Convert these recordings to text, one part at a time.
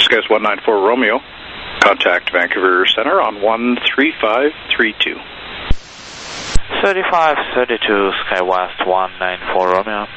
Skies 194 Romeo. Contact Vancouver Center on 13532. 3532 SkyWest 194 Romeo.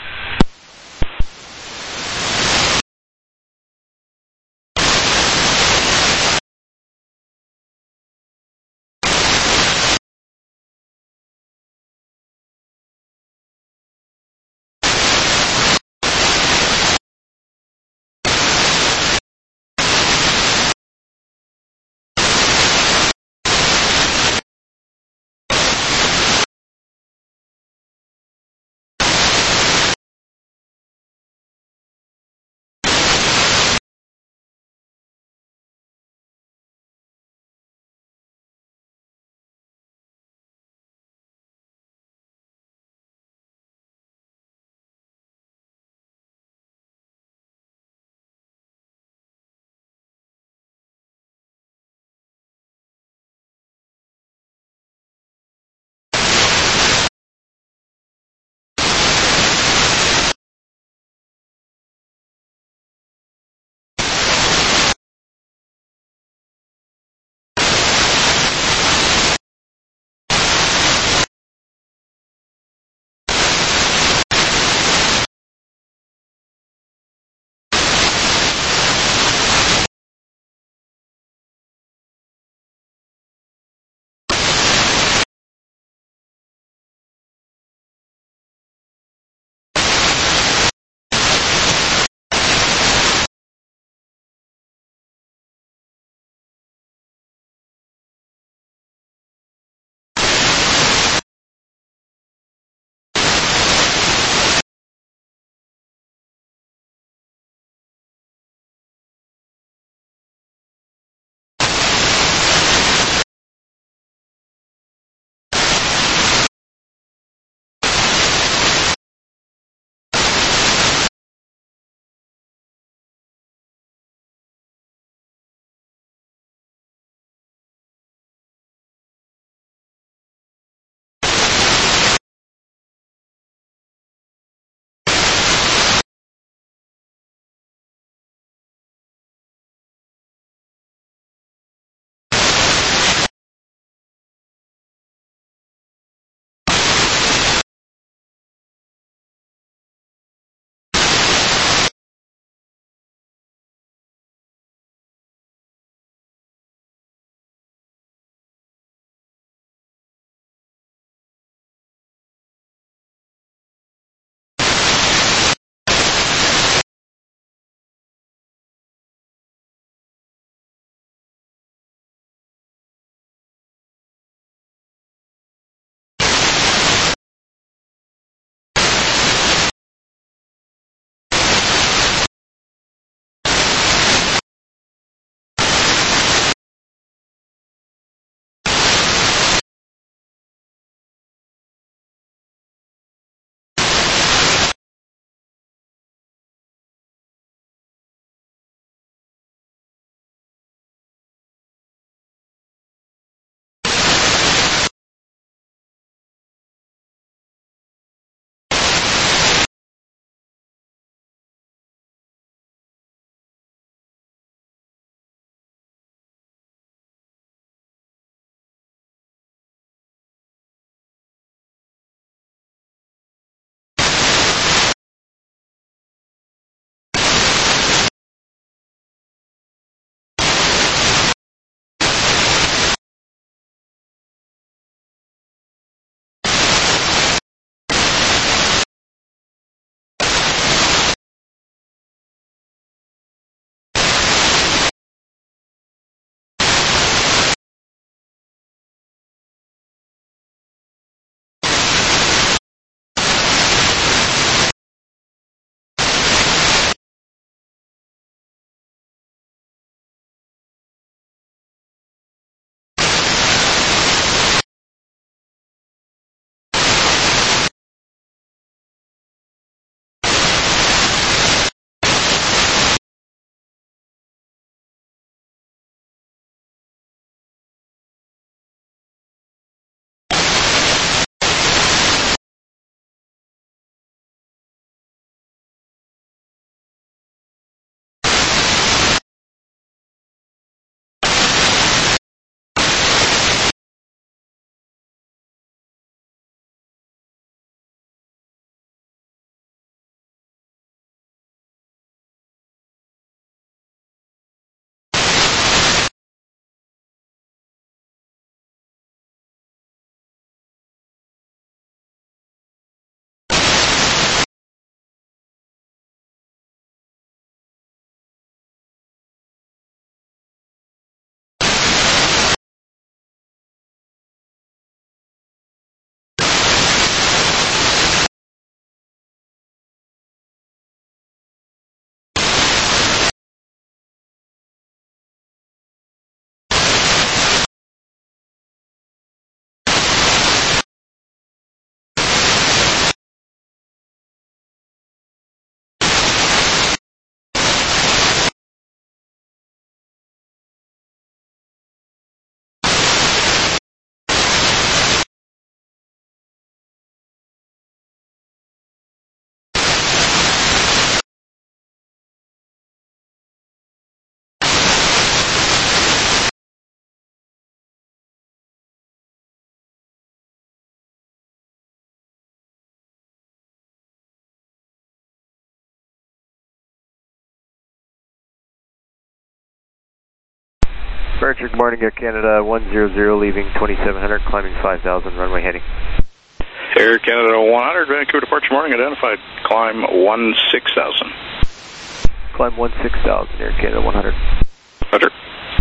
Departure, good morning, Air Canada 100, leaving 2700, climbing 5000, runway heading. Air Canada 100, Vancouver departure morning, identified, climb 16,000. Climb 16,000, Air Canada 100. Roger.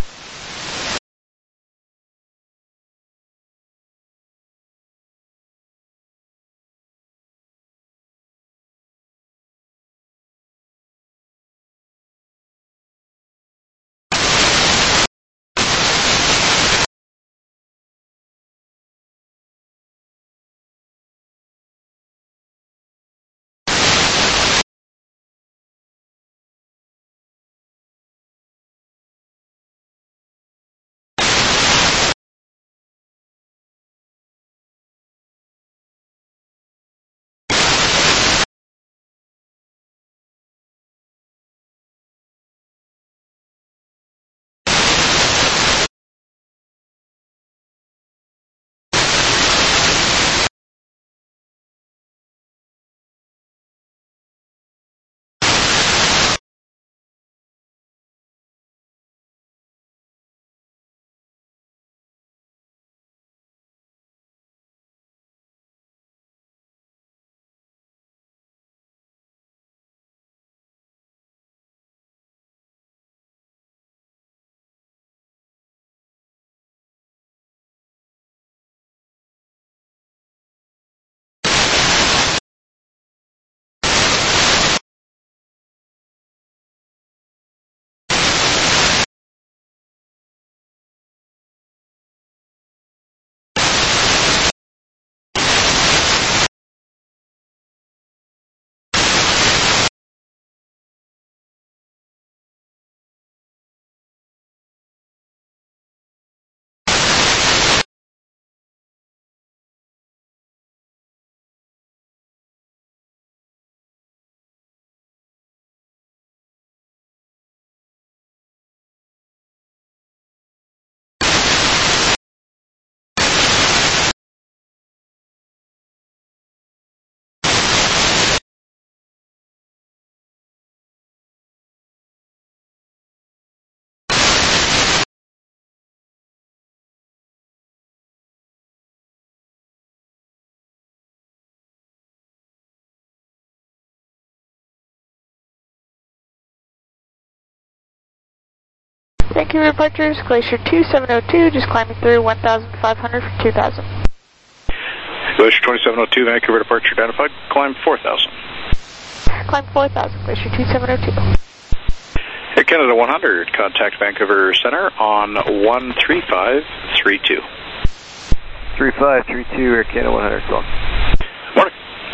Vancouver departures, Glacier 2702, just climbing through 1,500 for 2,000. Glacier 2702, Vancouver departure identified, climb 4,000. Climb 4,000, Glacier 2702. Air Canada 100, contact Vancouver Center on 13532. 3532, Air Canada 100, go on. Morning.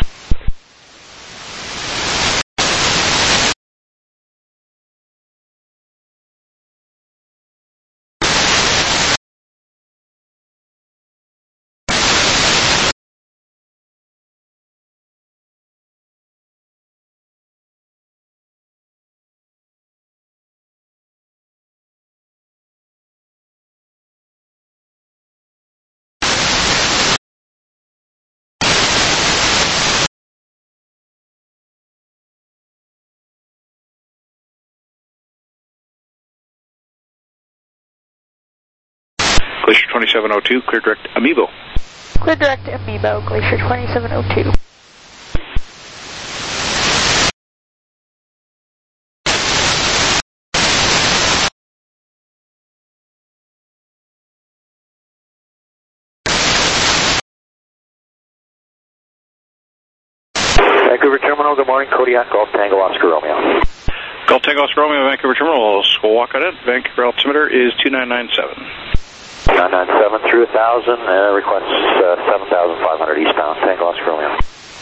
Glacier 2702, clear direct Amiibo. Clear direct Amiibo, Glacier 2702. Vancouver Terminal, good morning, Kodiak, Golf Tango Oscar Romeo. Golf Tango Oscar Romeo, Vancouver Terminal, Squawka Net, Vancouver altimeter is 2997. 997 through 1,000, request 7,500 eastbound, Tango Oscar Romeo.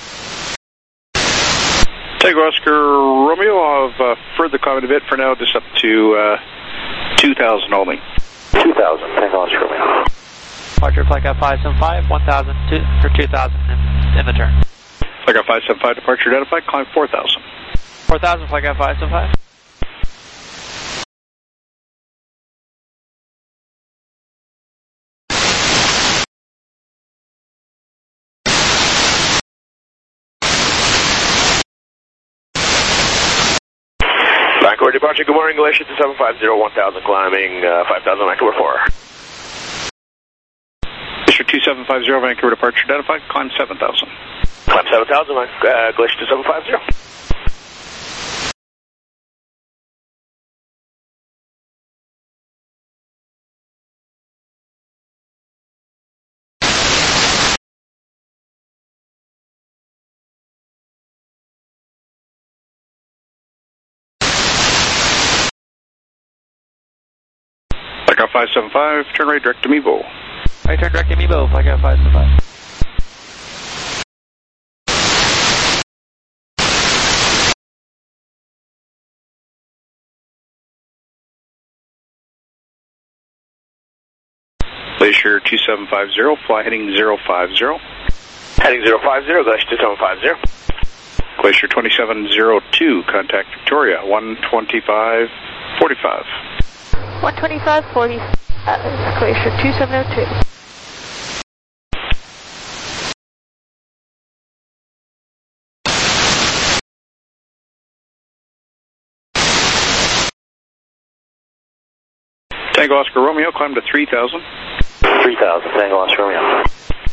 Tango Oscar Romeo, I've further climbed a bit for now, just up to 2,000 only. 2,000, Tango Oscar Romeo. Departure flight 575, 1,000 for 2,000 in the turn. Flight 575, departure identified, climb 4,000. 4,000, flight 575. Vancouver For departure, good morning, Glacier 2750, 1000 climbing, 5000 Vancouver 4. Glacier 2750, Vancouver departure identified, climb 7000. Climb 7000, Glacier 2750. Blackout 575, turn right direct to Mevo. Right turn direct to Mevo, Blackout 575. Glacier 2750, fly heading 050. Heading 050, Glacier 2750. Glacier 2702, contact Victoria, 12545. 125.40, Glacier 2702. Tango Oscar Romeo, climb to 3000. 3000, Tango Oscar Romeo.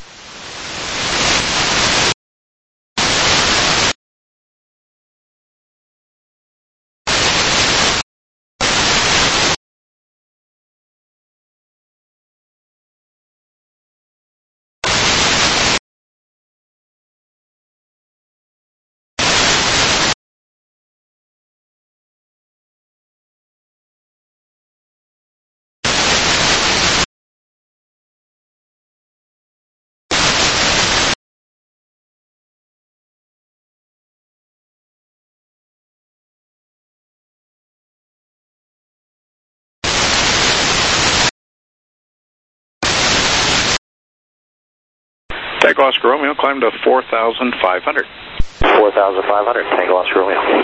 Tango Oscar Romeo, climb to 4500. 4500, Tango Oscar Romeo.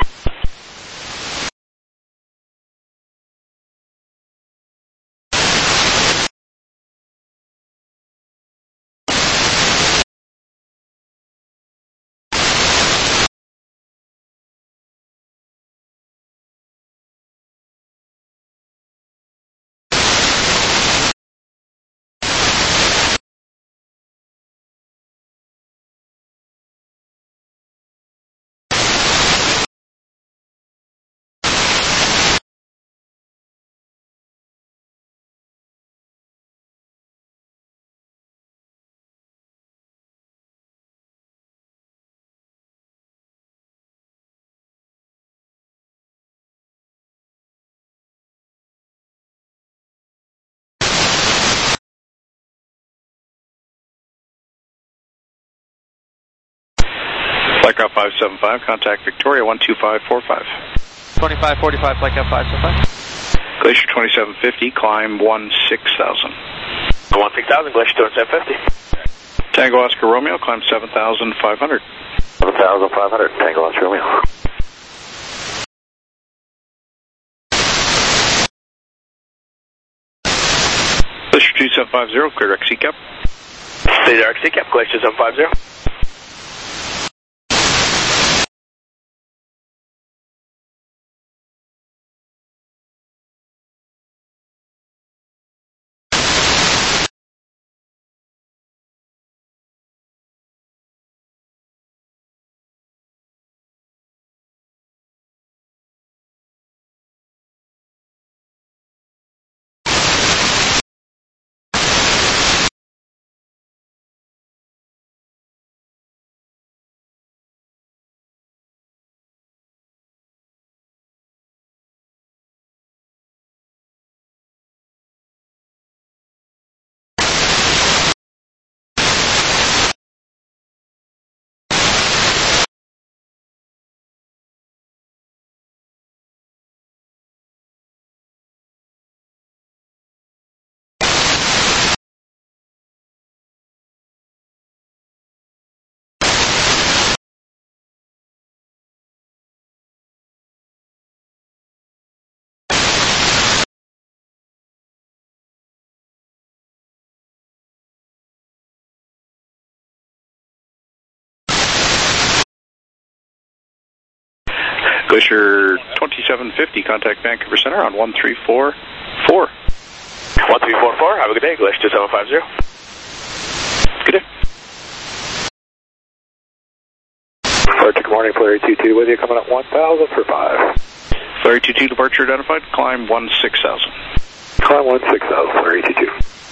Blackout 575, contact Victoria, 12545. 2545, Blackout 575. Glacier 2750, climb 16000. 16000, Glacier 2750. Tango Oscar Romeo, climb 7500. 7500, Tango Oscar Romeo. Glacier 2750, clear XC cap. Stay there, XC cap, Glacier 750. Glacier 2750, contact Vancouver Center on 1344. 1344, have a good day, Glacier 2750. Good day. Good morning, Flurry 22 with you, coming up 1000 for 5. Flurry 22, departure identified, climb 16,000. Climb 16,000, Flurry 22.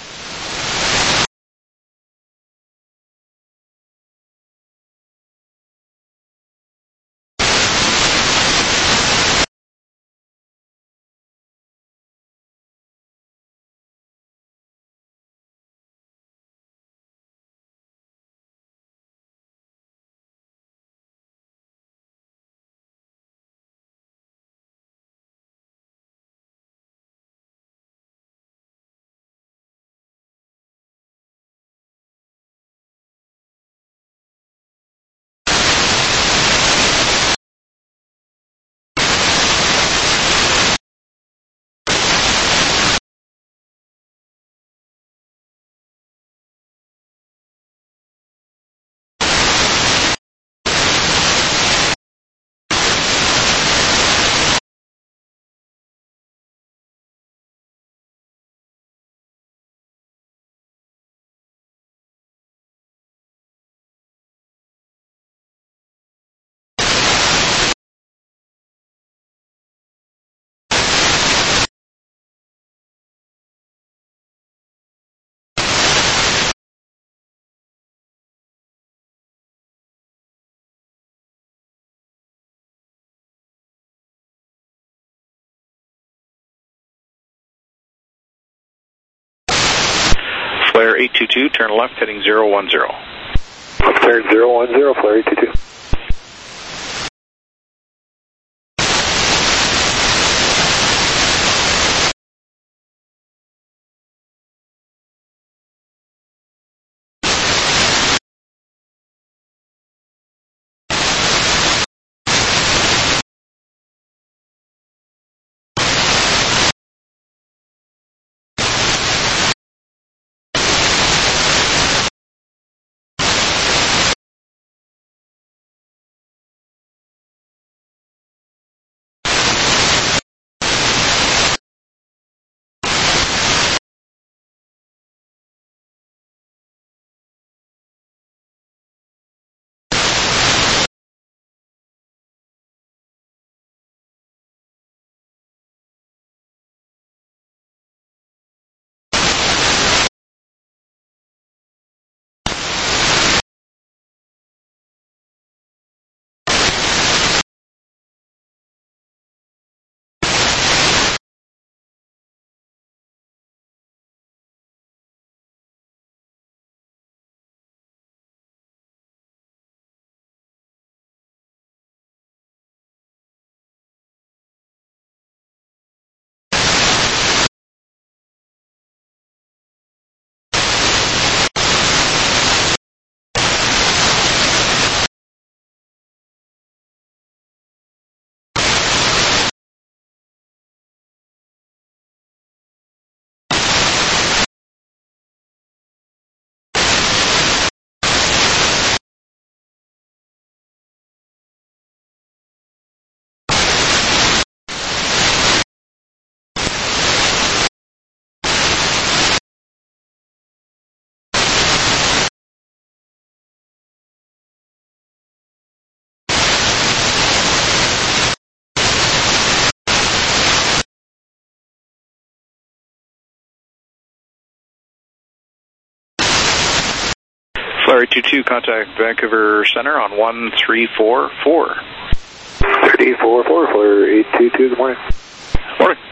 Flare 822, turn left, heading 010. Turn 010, Flare 822. Flare 822, contact Vancouver Center on 1344. 344, Flare 822, good morning. Morning.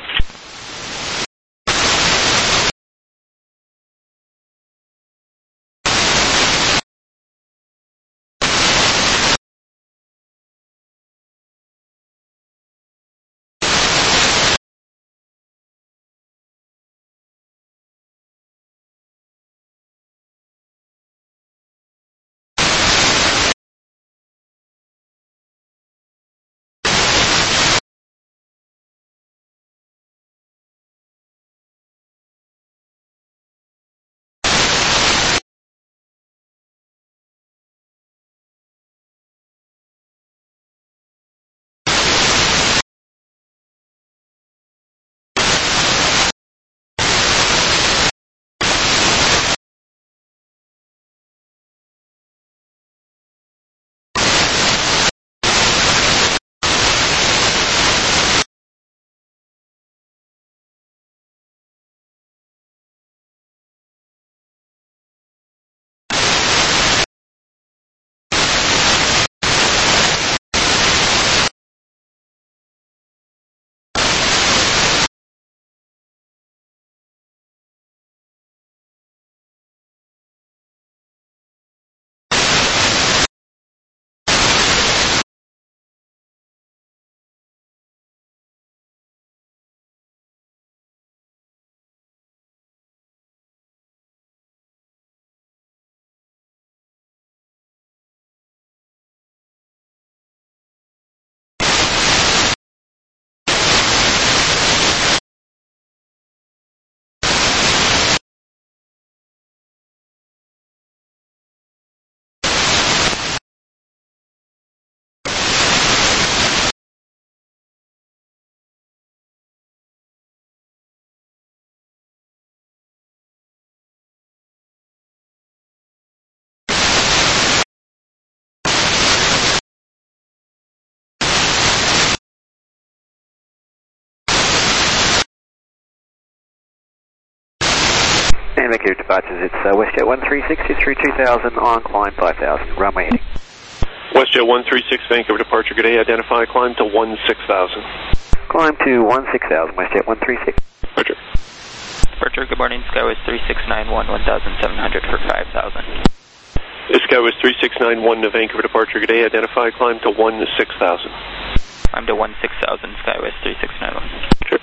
Stand back here, departures. It's WestJet 136 through 2000 on climb 5000. Runway heading. WestJet 136 Vancouver departure, good day. Identify climb to 16,000. Climb to 16,000, WestJet 136. Roger. Departure, good morning, Skywest 3691, 1700 for 5000. Skywest 3691 to Vancouver departure, good day. Identify climb to 16,000. I'm to 16,000, Skywest 3691. Sure.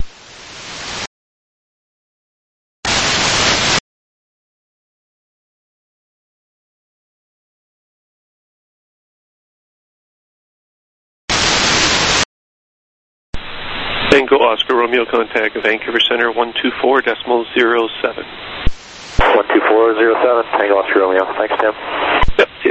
Tango Oscar Romeo, contact Vancouver Center 124.07. 124.07, Tango Oscar Romeo. Thanks, Tim. Yep, see you.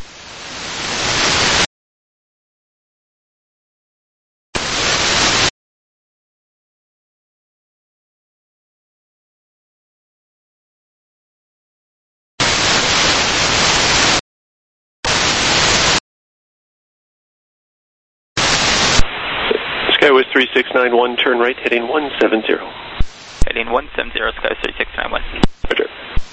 Skywest 3691, turn right, heading 170. Heading 170, Skywest 3691. Roger.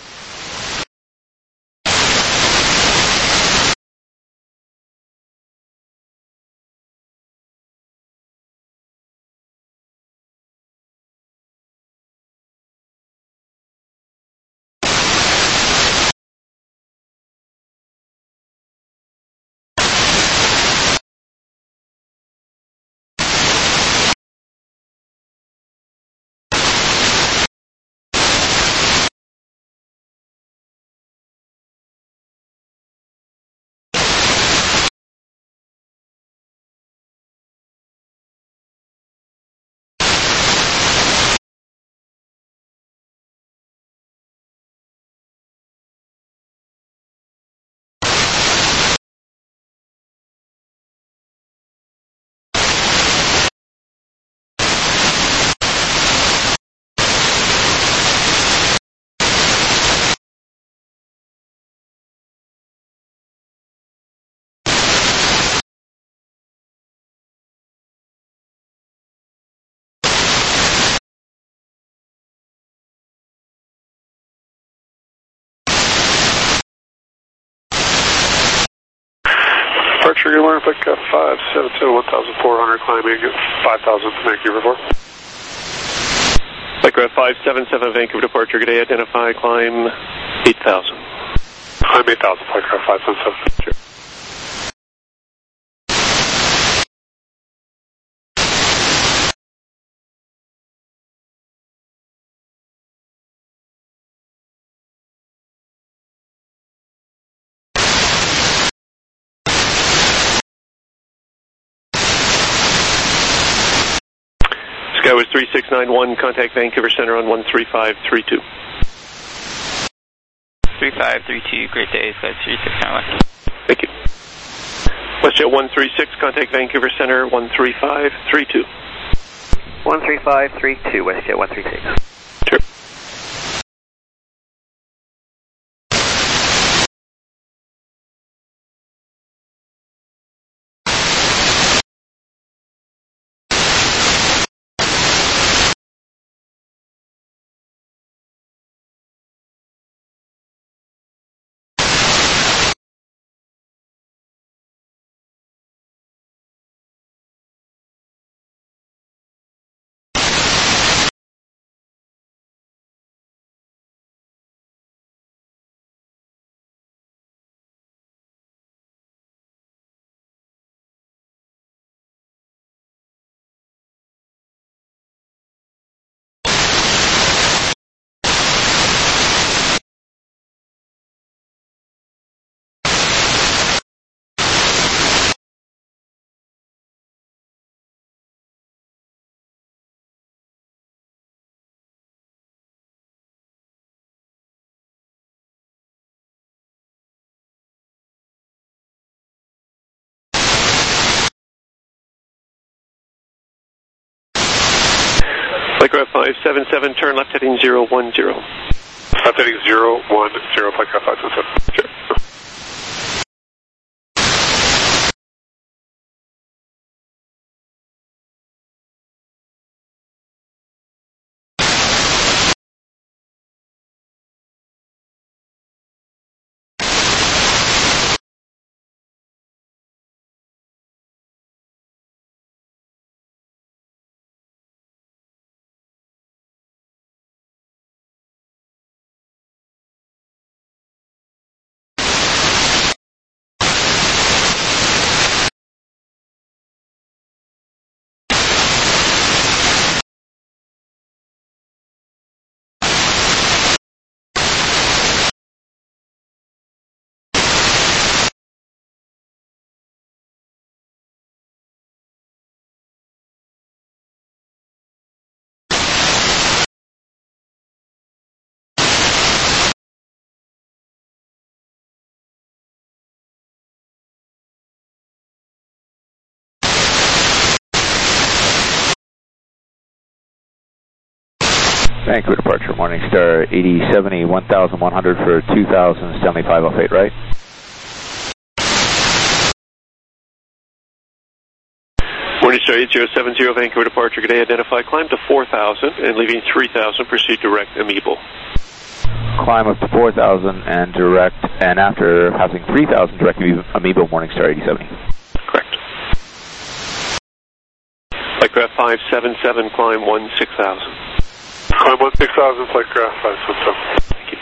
Departure, good morning, pick up 572, 1,400, climbing 5,000 to Vancouver 4. Micrograph 577 Vancouver departure, good day. Identify climb 8,000. Climb 8,000, Micrograph 577. Sure. Skywest 3691, contact Vancouver Center on 13532. 3532, great day, Skywest 3691. Thank you. WestJet 136, contact Vancouver Center 13532. 13532, WestJet 136. Sure. Micrograph 577, turn left heading 010. Left heading 010, Micrograph 577. Sure. Vancouver departure, Morningstar 8070, 1100 for 2000, Stanley 508, right? Morningstar 8070, Vancouver departure, good day, identify climb to 4000 and leaving 3000, proceed direct Amiable. Climb up to 4000 and direct, and after passing 3000, direct Amiable, Morningstar 8070. Correct. Flightcraft 577, climb 16,000. Climb 16,000, Flightcraft 577. Thank you.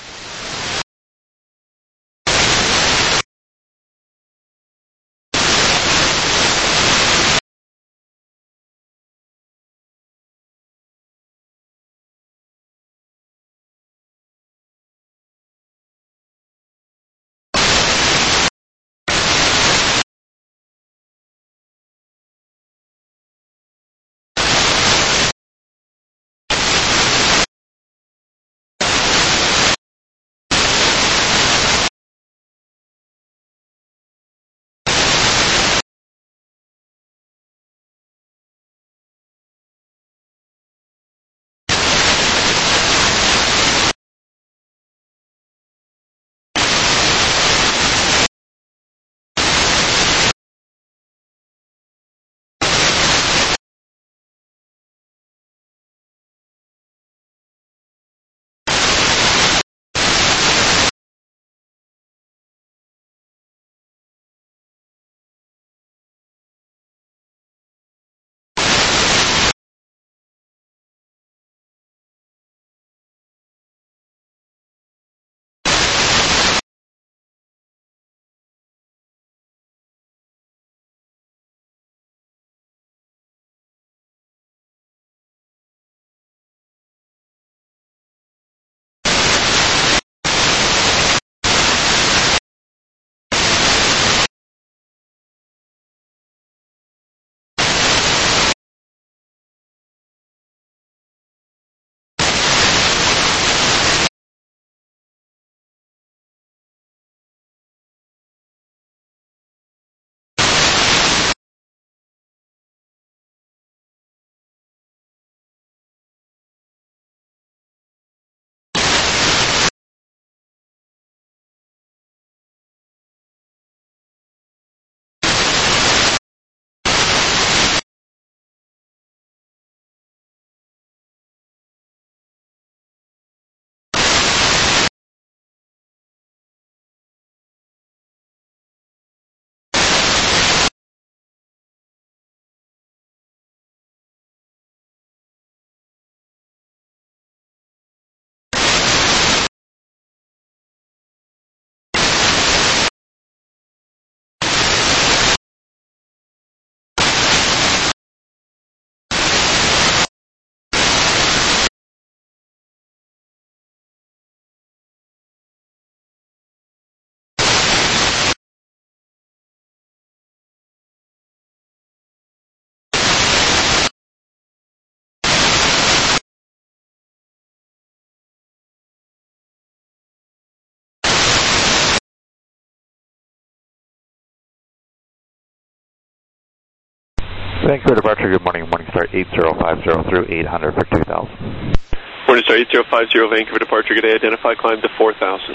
Vancouver departure, good morning, Morningstar 8050 through 800 for 2000. Morningstar 8050, Vancouver departure, good day, identify climb to 4000.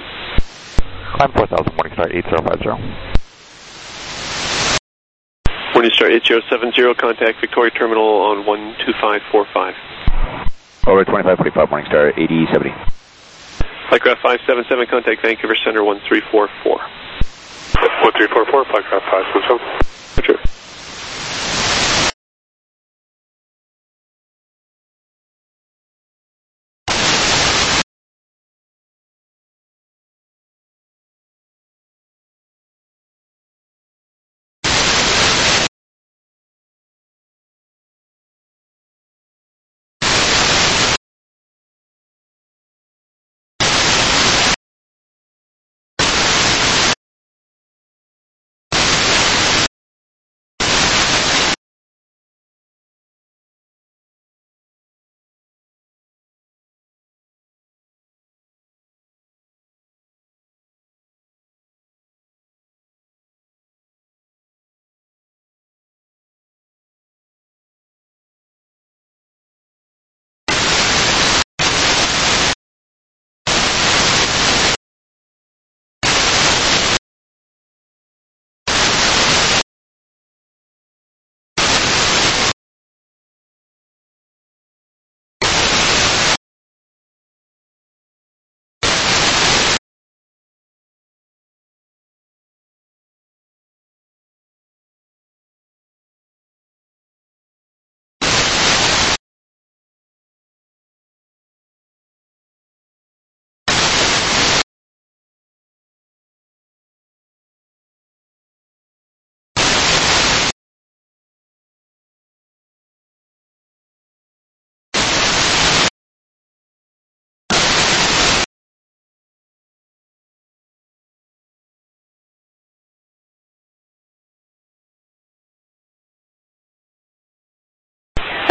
Climb 4000, Morningstar 8050. Morningstar 8070, contact Victoria Terminal on 12545. Over 2545, Morningstar 8070. Flightcraft 577, contact Vancouver Center 1344. 1344, Flightcraft 577. Roger.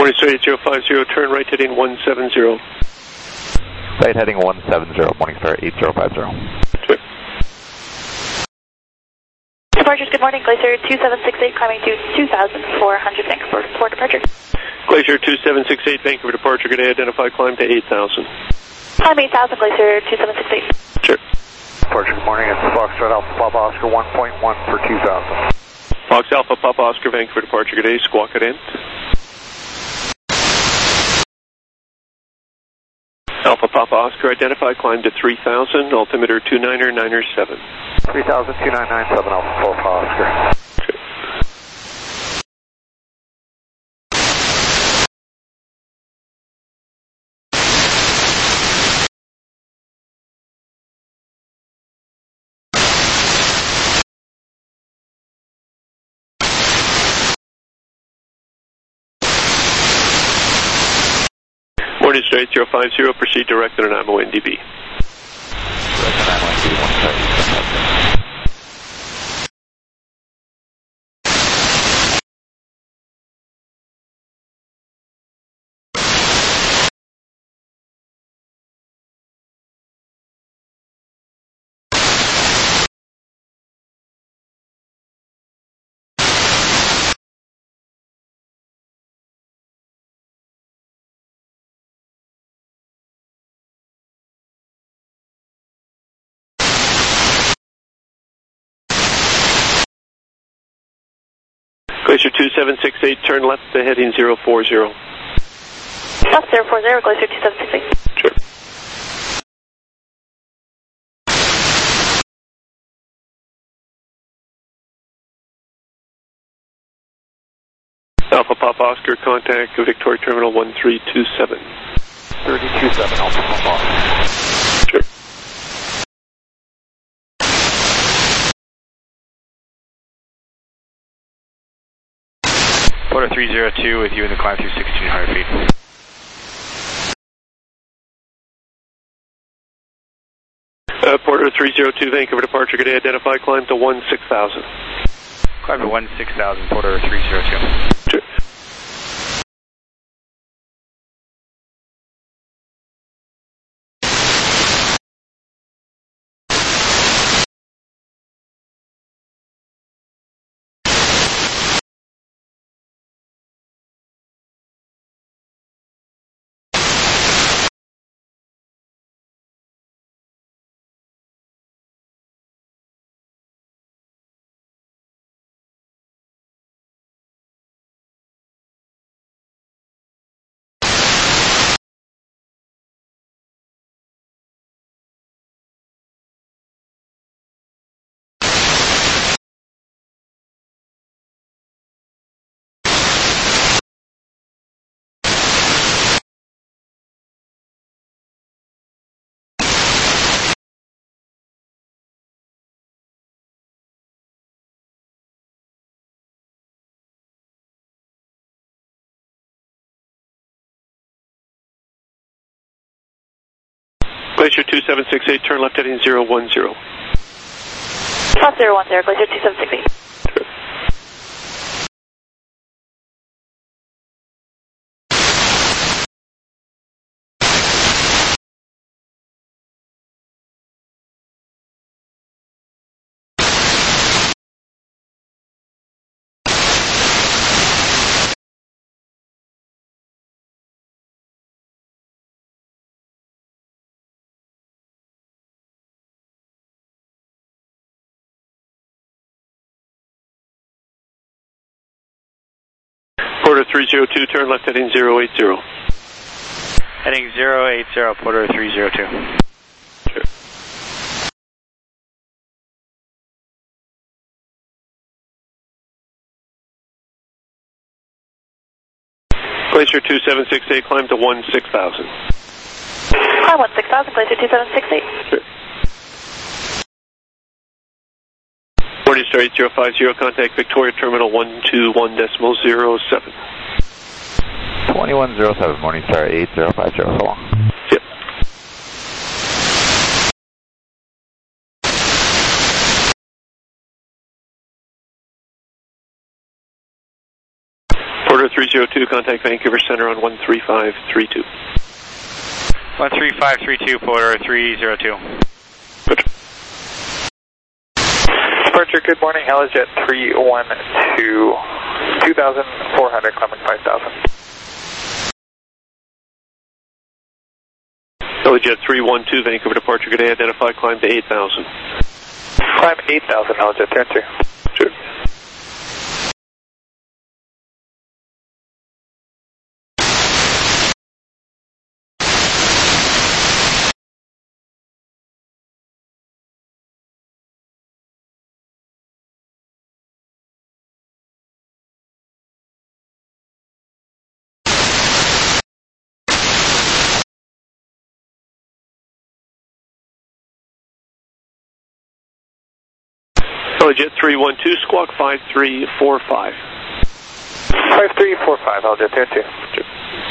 Morningstar 8050, turn right heading 170. Right heading 170, Morningstar 8050. Sure. Departures, good morning. Glacier 2768 climbing to 2,400. Vancouver for departure. Glacier 2768, Vancouver departure. Good day. Identify climb to 8,000. Climb 8,000, Glacier 2768. Sure. Departure, good morning. It's Foxtrot Alpha Papa Oscar 1.1 for 2,000. Fox Alpha Papa Oscar, Vancouver departure. Good day. Squawk it in. Alpha Papa Oscar, identify climb to 3,000. Altimeter 299er7. 3,000, 2997 Alpha Papa Oscar. Morningstar 8050, proceed direct to Nanaimo NDB. Glacier 2768, turn left to heading 040. Left 040, Glacier 2768. Sure. Alpha Papa Oscar, contact Victoria Terminal 1327. 327 Alpha Papa Oscar. Sure. Porter 302 with you in the climb through 1,600 feet. Porter 302, Vancouver departure. Good day. Identify climb to 16,000. Climb to 16,000, Porter 302. Sure. Glacier 2768, turn left heading 010. Left 010, Glacier 2768. Sure. Porter 302, turn left heading 080. Heading 080, Porter 302. Sure. Glacier 2768, climb to 16,000. Climb 16,000, Glacier 2768. Sure. Morningstar 8050, contact Victoria Terminal 121.07. 2107, Morningstar 8050, so long. Yep. Porter 302, contact Vancouver Center on 13532. 13532, Porter 302. Good. Departure, good morning, Helijet 312, 2,400, climbing 5,000. Helijet 312, Vancouver departure, good day, identify, climb to 8,000. Climb 8,000, Helijet, turn 2. Sure. Helijet 312, squawk 5345. 5345, Helijet, turn 2. Sure.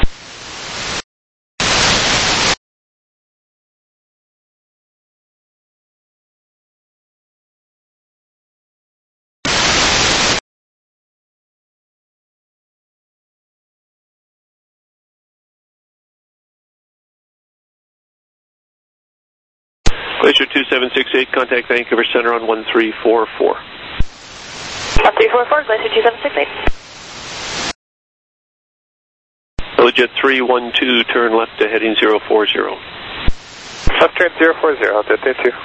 Glacier 2768, contact Vancouver Center on 1344. 1344, Glacier 2768. Helijet 312, turn left to heading 040. Left turn 040, Helijet, turn 2.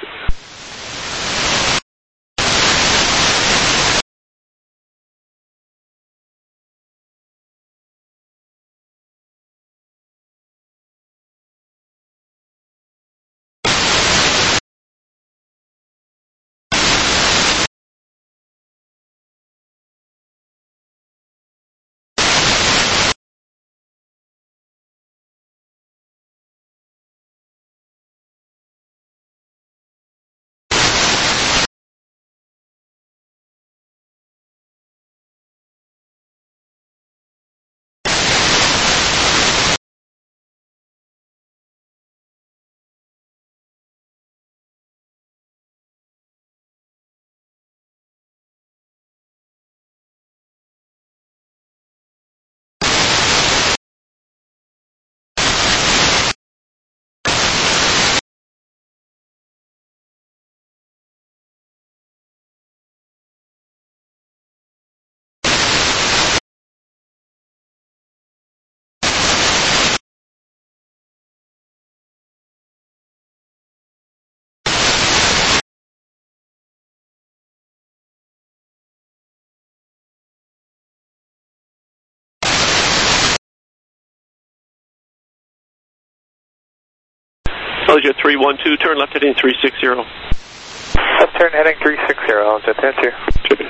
Helijet 312, turn left heading 360. Left turn heading 360, Helijet, turn 2. Sure.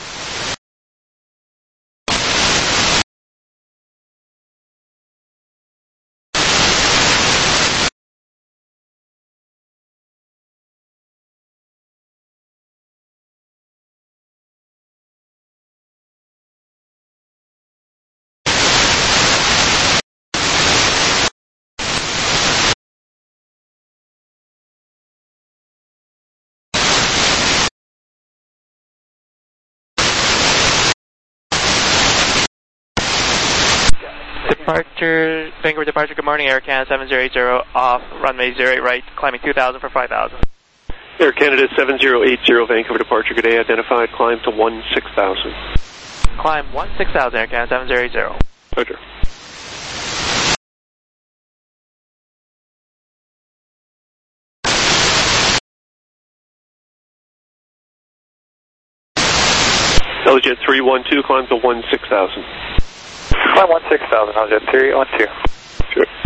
Departure, Vancouver departure, good morning, Air Canada 7080, off runway 08 right, climbing 2,000 for 5,000. Air Canada 7080, Vancouver departure, good day, identified, climb to 16,000. Climb 16,000, Air Canada 7080. Roger. Helijet 312, climb to 16,000. Climb 16,000, Helijet 312. Sure.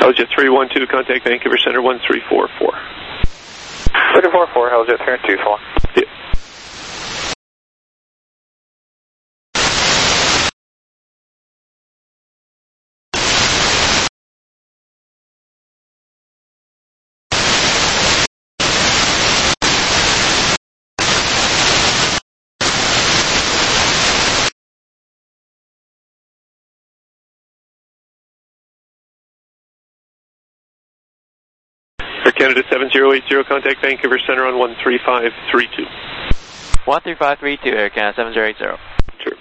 Helljet 312, contact Vancouver Center 1344. 1344, Helljet 312, so long. Yeah. Air Canada 7080, contact Vancouver Center on 13532. 13532, Air Canada 7080. Sure.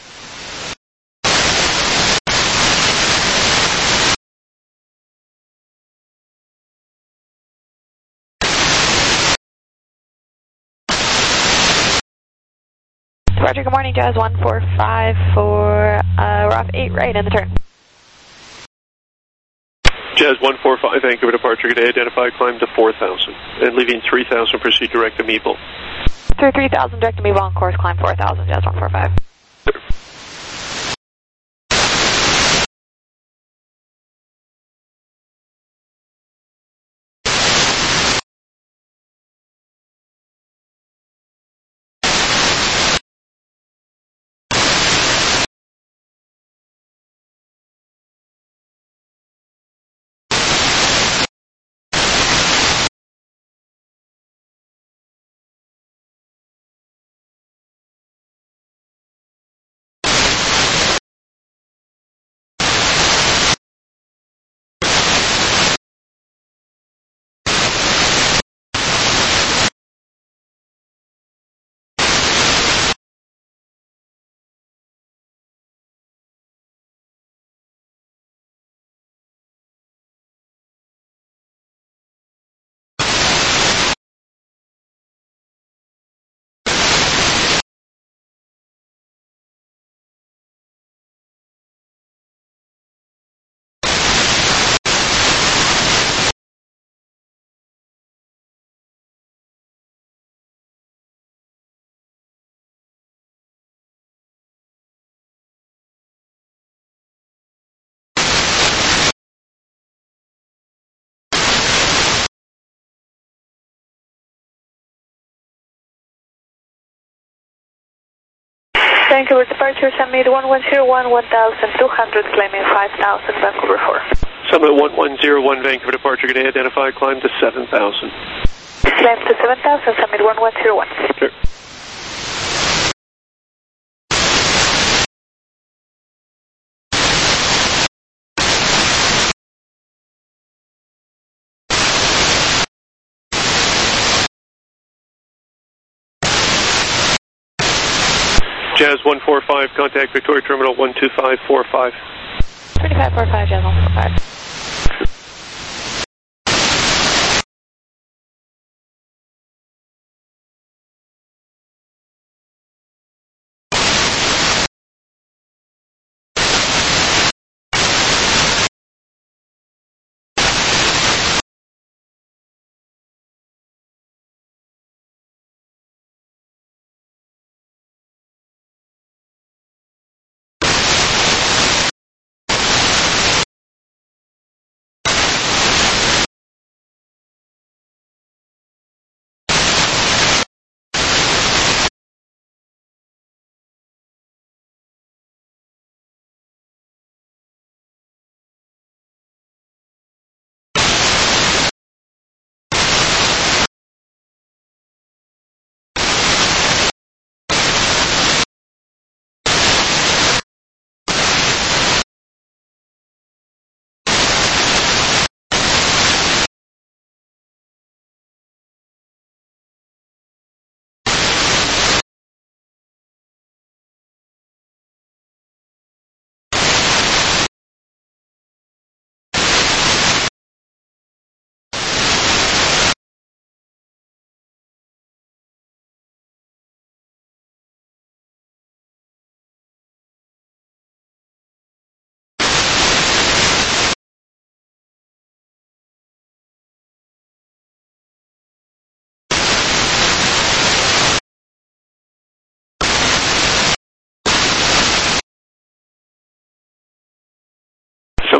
Roger, good morning, Jazz 145 for ROF 8 right in the turn. Jazz 145, Vancouver departure today, identify climb to 4,000, and leaving 3,000, proceed direct to Meeple. Through 3,000, direct to Meeple on course, climb 4,000, Jazz 145. Vancouver departure, Summit 1101, 1,200, claiming 5,000, Vancouver 4. Summit 1101, Vancouver departure today, identify climb to 7,000. Climb to 7,000, Summit 1101. Sure. Jazz 145, contact Victoria Terminal 12545. 2545, Jazz 145.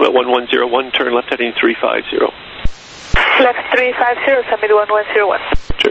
Summit 1101, turn left heading 350. Left 350, Summit 1101. Sure.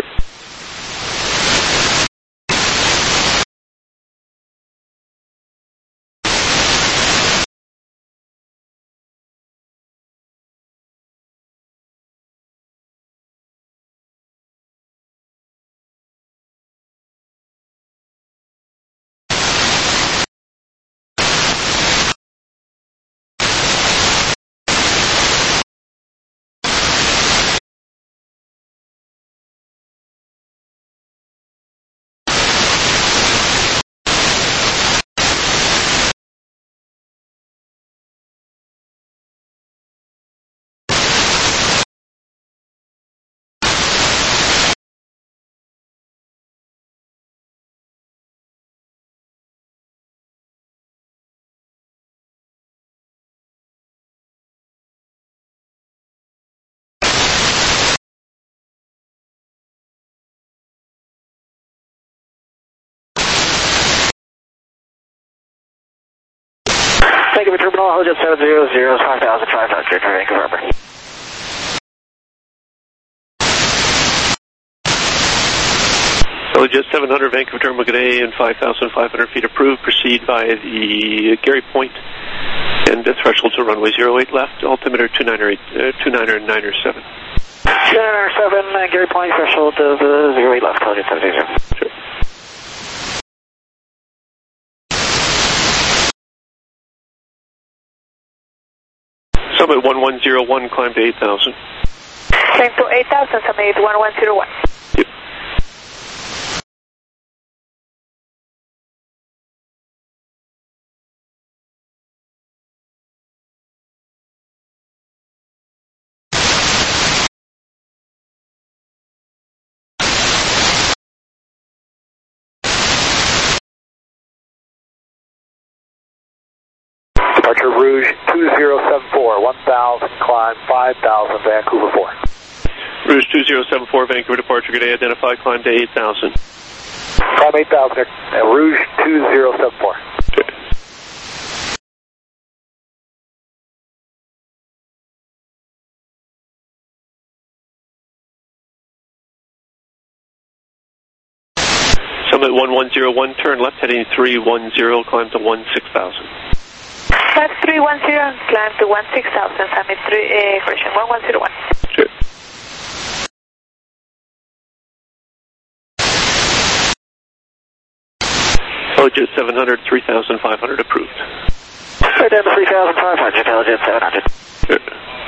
Vancouver Terminal, Holojet 700, 5,500, Vancouver Harbor. Holojet 700, Vancouver Terminal, good day, and 5,500 feet approved. Proceed via the Gary Point and the threshold to runway 08 left, altimeter 297. 297, Gary Point, threshold of 08 left, Holojet 700. Sure. Summit 1101, climb to 8,000. Climb to 8,000, Summit 1101. Yep. Departure Rouge 2074, 1,000, climb 5,000, Vancouver 4. Rouge 2074, Vancouver departure, good day, identify, climb to 8,000. Climb 8,000, Rouge 2074. Okay. Summit 1101, turn left heading 310, climb to 16,000. Left 310 and climb to 16,000, Summit 1101. Sure. Holojet 700, 3,500 approved. Right down to 3,500, Holojet 700. Sure.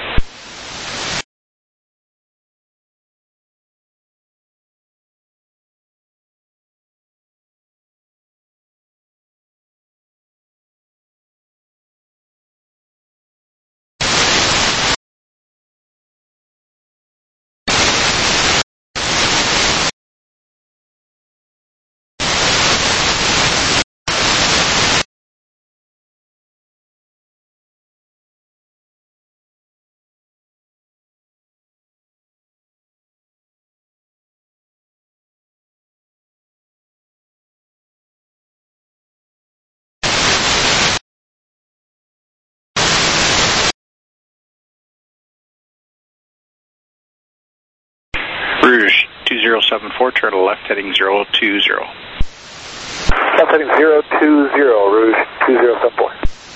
Rouge 2074, turn to left heading 020. Left heading 020, Rouge 2074.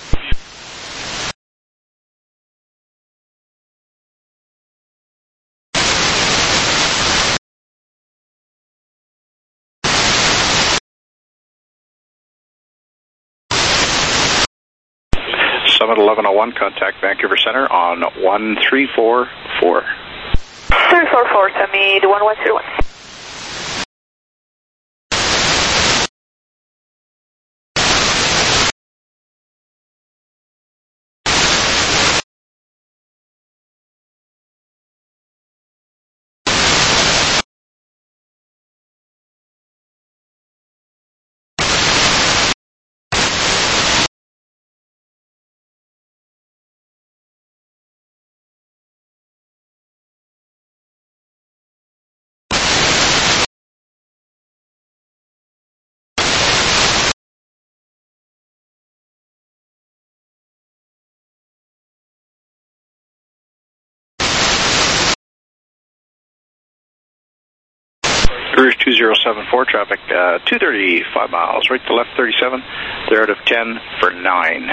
Summit 1101, contact Vancouver Center on 1344. 344, Summit 1101. Rouge 2074, traffic 235 miles, right to left 37, they're out of 10 for 9.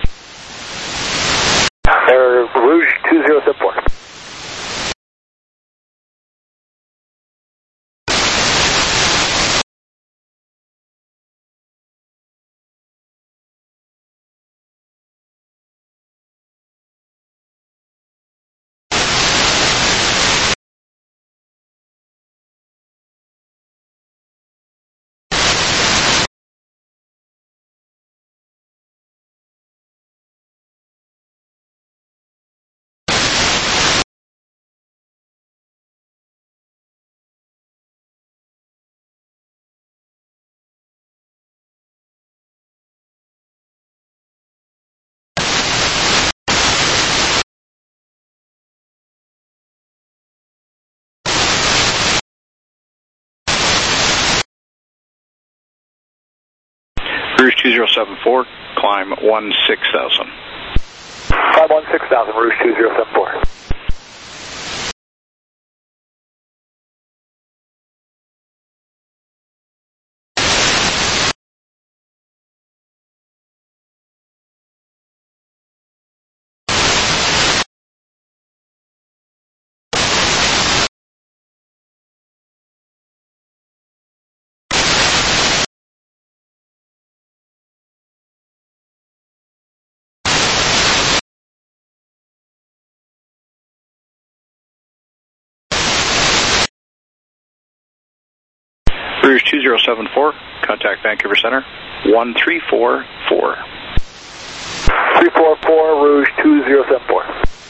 Rouge 2074. Rouge 2074, climb 16,000. Climb 16,000, Rouge 2074. Rouge 2074, contact Vancouver Center, 1344. 344, Rouge 2074.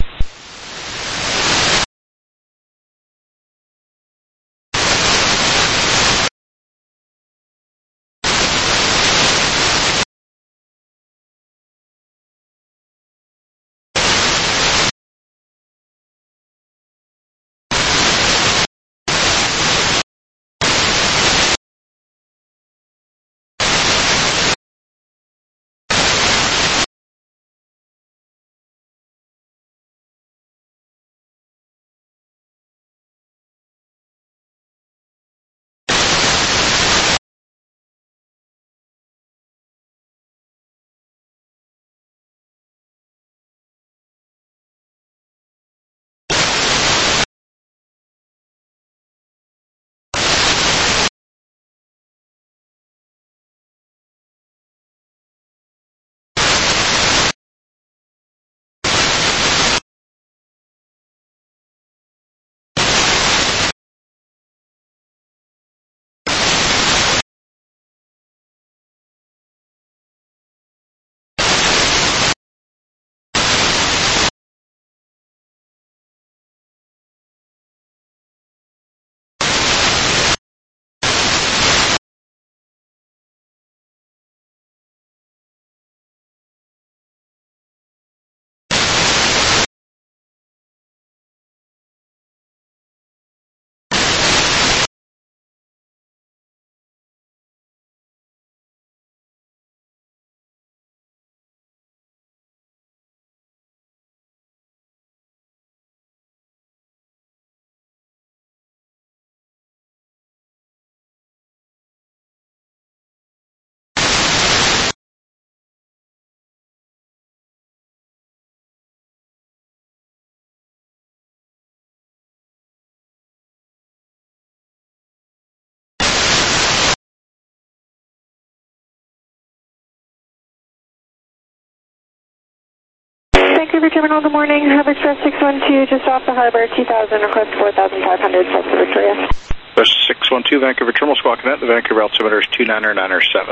Vancouver Terminal, good morning. Harbor Express 612, just off the harbor, 2000, request 4,500, south of Victoria. Express 612, Vancouver Terminal, Squawk Net, the Vancouver altimeter is 29997.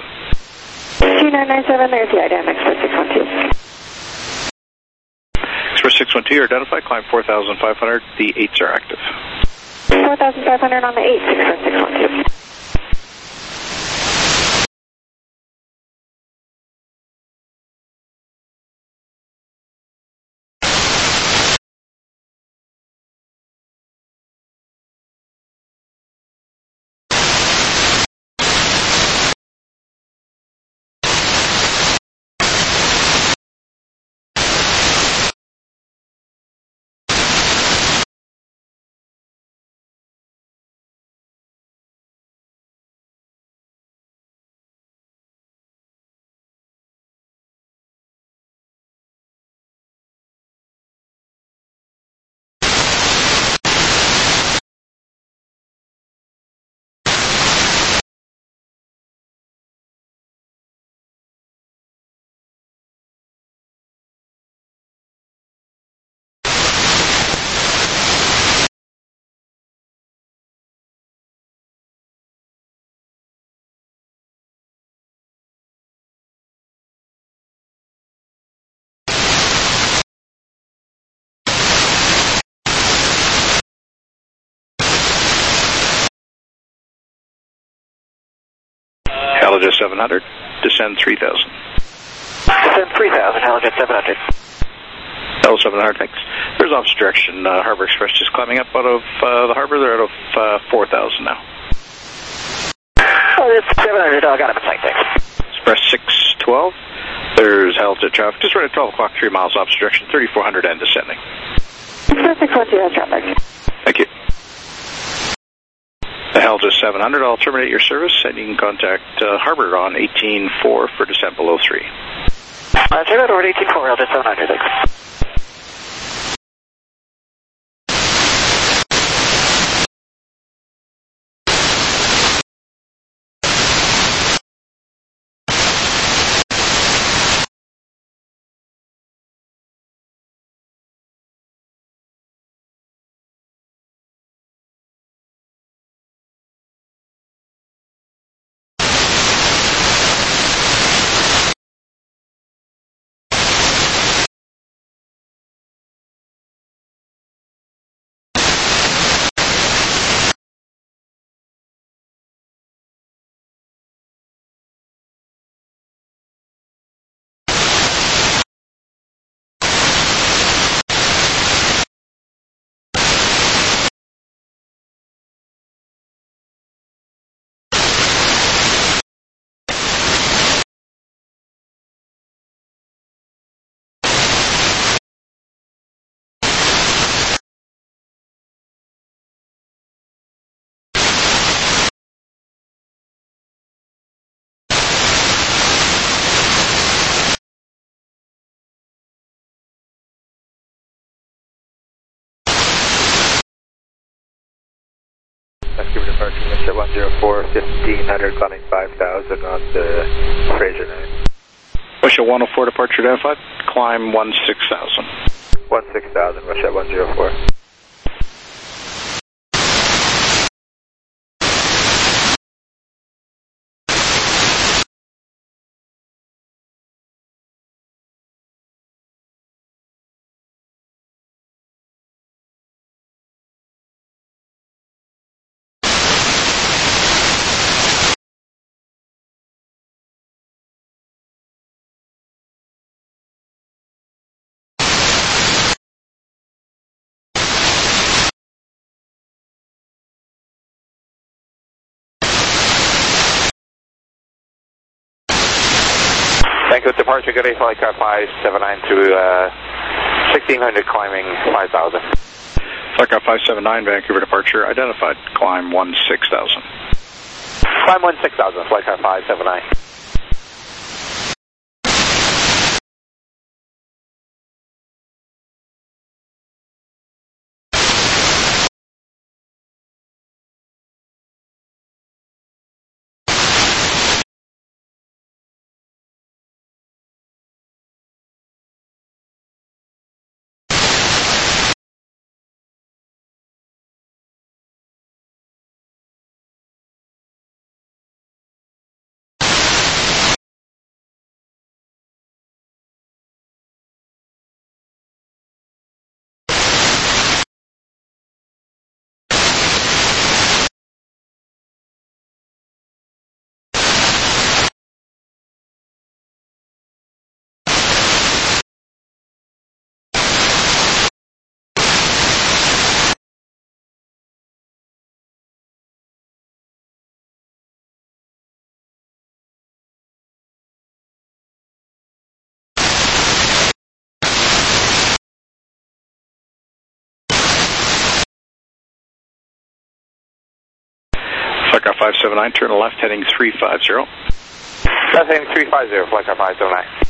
2997, there's the IDM Express 612. Express 612, you're identified, climb 4,500, the 8s are active. 4,500 on the 8th, Express 612. Helijet 700, descend 3,000. Descend 3,000, Helijet 700. L700, thanks. There's opposite direction. Harbor Express just climbing up out of the harbor. They're out of 4,000 now. Oh, it's 700. I got him in sight, thanks. Express 612. There's Helijet traffic. Just right at 12 o'clock, 3 miles opposite direction, 3,400 and descending. Express 612 has traffic. Thank you. The Helijet 700, I'll terminate your service, and you can contact Harbor on 18.4 for descent below 3. Turn it over to 18.4, Helijet 700, thanks. Vancouver departure, Mr. 104, 1500, climbing 5000 on the Fraser 9. Russia 104, departure identified. Climb 16,000. 16,000, Russia 104. Vancouver departure, good day, flight car 579 to 1600, climbing 5000. Flight car 579, Vancouver departure identified. Climb 16,000. Climb 16,000, flight car 579. Flight car 579, turn left heading 350. Left heading 350, flight car 579.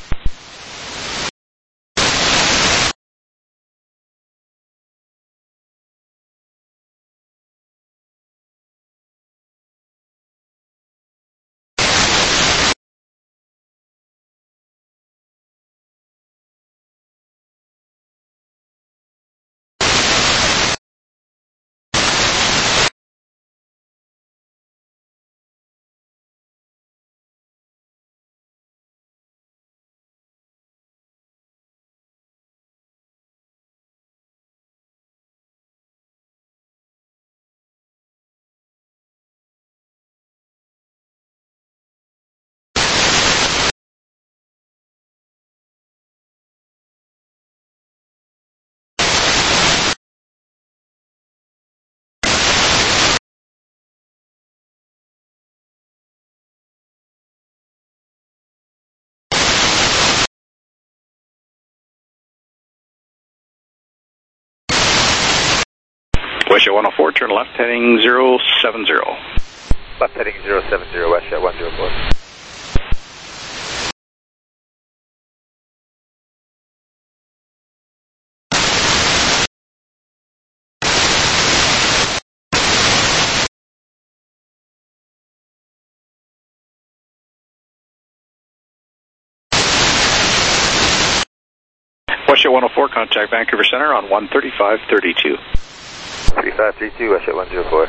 Westjet 104, turn left, heading 070. Left heading 070, Westjet 104. Westjet 104, contact Vancouver Center on 13532. 3532, Westjet 104.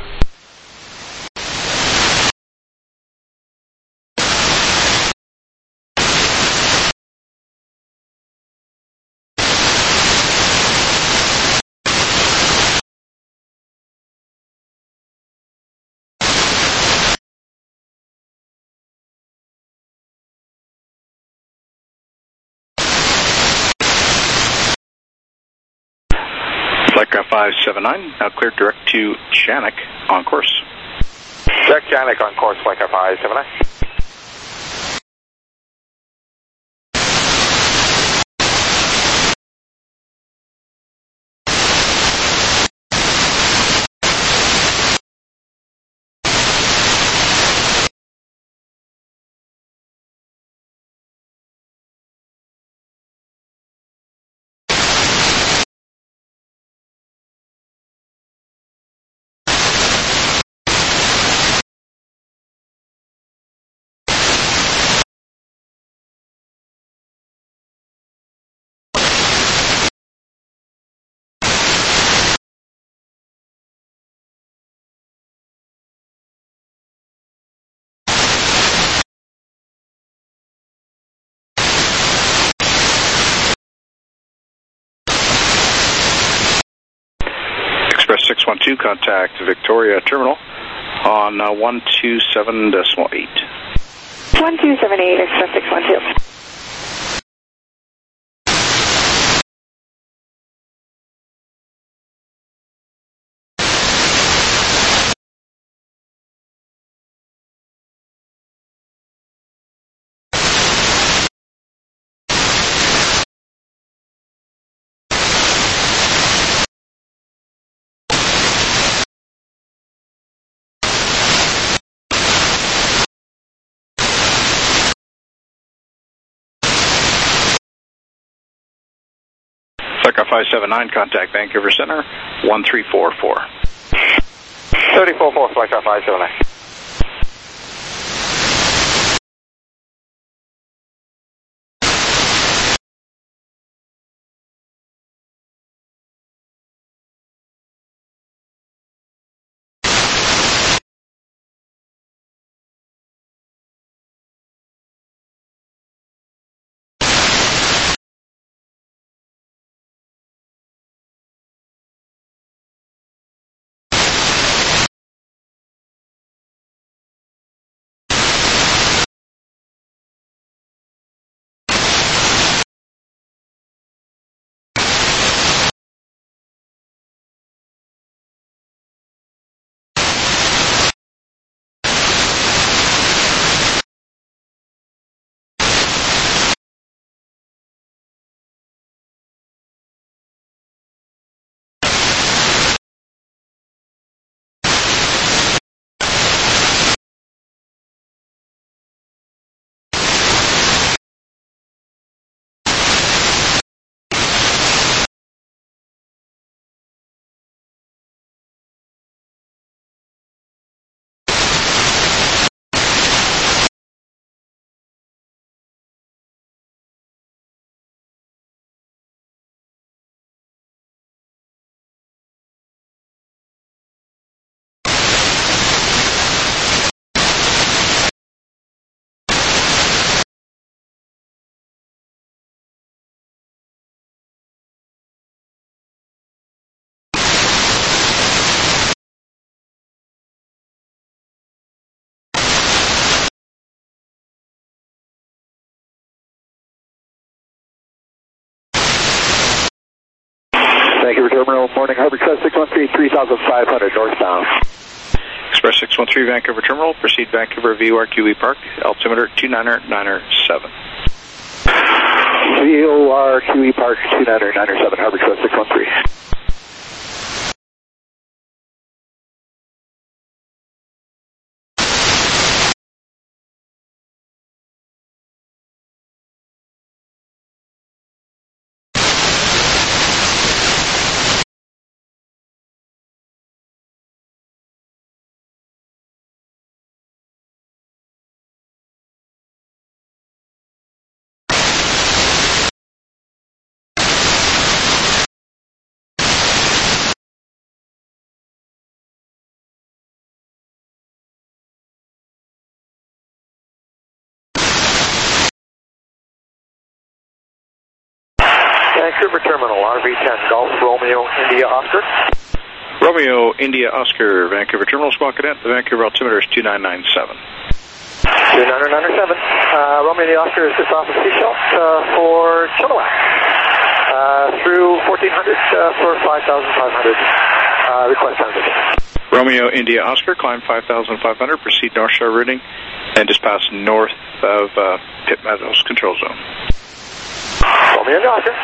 Flightcraft 579, now cleared direct to Janik on course. Check Janik on course, Flightcraft 579. Express 612, contact Victoria Terminal on 127.8. 1278, Express 612. Flightcraft 579, contact Vancouver Center, 1344. 3044, Flightcraft 579. Vancouver Terminal, morning, Harbor Express 613, 3500 northbound. Express 613, Vancouver Terminal, proceed Vancouver VOR QE Park, altimeter 29997. VOR QE Park 29997, Harbor Express 613. Vancouver Terminal, RV10, Golf Romeo India Oscar. Romeo India Oscar, Vancouver Terminal, Squawk Cadet. The Vancouver altimeter is 2997. 2997. Romeo India Oscar is just off of Seashell for Chilliwack. Through 1400 for 5,500. Request transition. Romeo India Oscar, climb 5,500, proceed North Shore routing, and just pass north of Pitt Meadows Control Zone. Romeo India Oscar.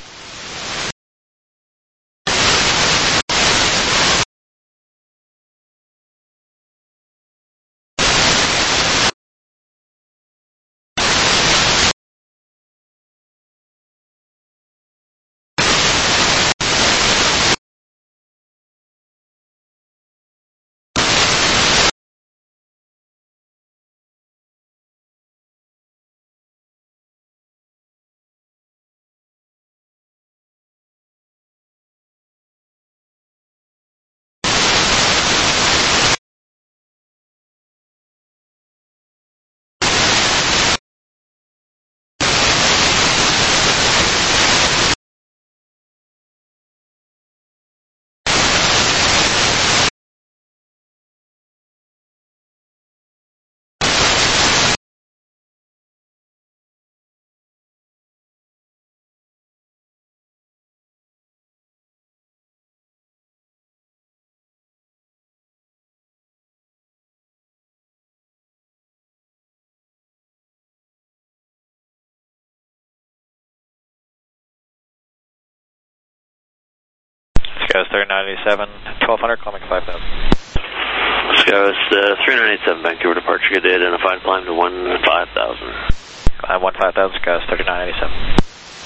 Skies 3987, 1200, climbing 5,000. Skies 3987, Vancouver departure, good day, identified, climb to 15,000. Climb 15,000, Skies 3987.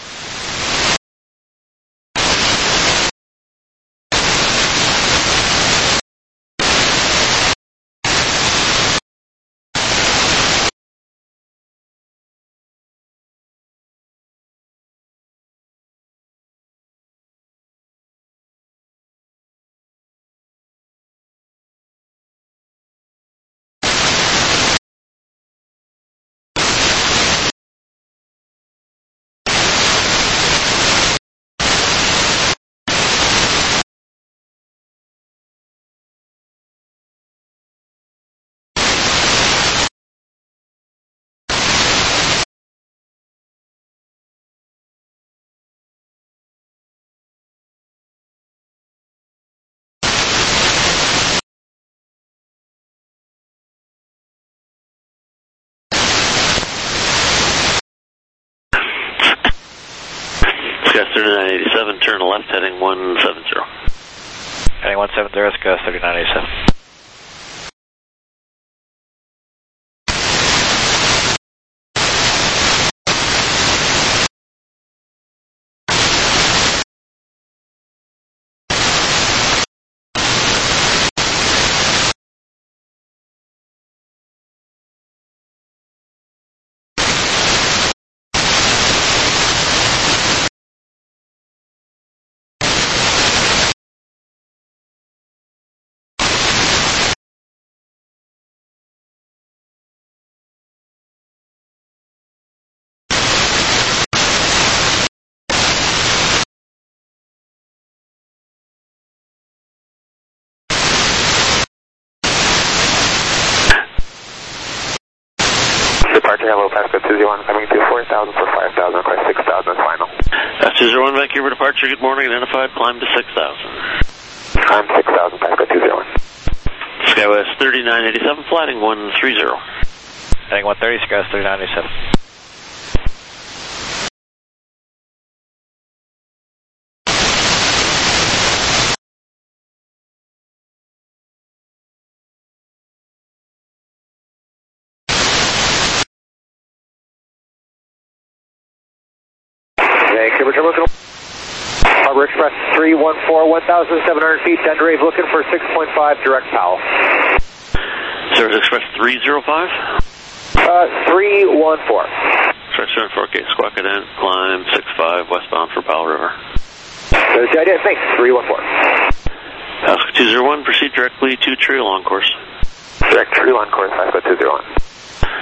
Skies 3987, turn left, heading 170. Heading 170, Skies 3987. Departure, hello, Pasco 201, coming to 4,000 for 5,000, request 6,000, final. 201, Vancouver departure, good morning, identified, climb to 6,000. Climb 6,000, Pasco 201. Skywest 3987, flighting 130. Heading 130, Skies 3987. Vancouver Terminal, Harbor Express 314, 1,700 feet, Denver Ave, looking for 6.5 direct PAL. Service Express 305? 314. Express 314, okay, Squawk Cadet, climb 65, westbound for Powell River. There's the idea, thanks, 314. Pasco 201, proceed directly to Treelong course. Direct Treelong course, Pasco 201.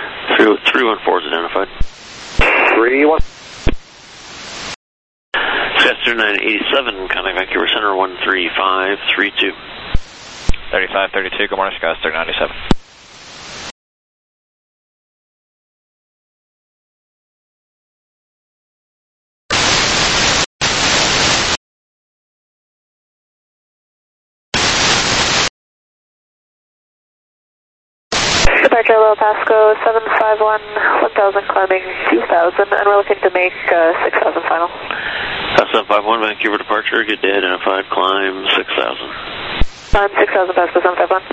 314 is identified. 314. Sky 3987, contact Vancouver Center 13532. 3532, good morning, Sky 3987. Departure Little Pasco 751, 1000 climbing 2000, and we're looking to make 6000 final. 751 Vancouver departure, good day, identified, climb 6000. Climb 6000 Pasco 751.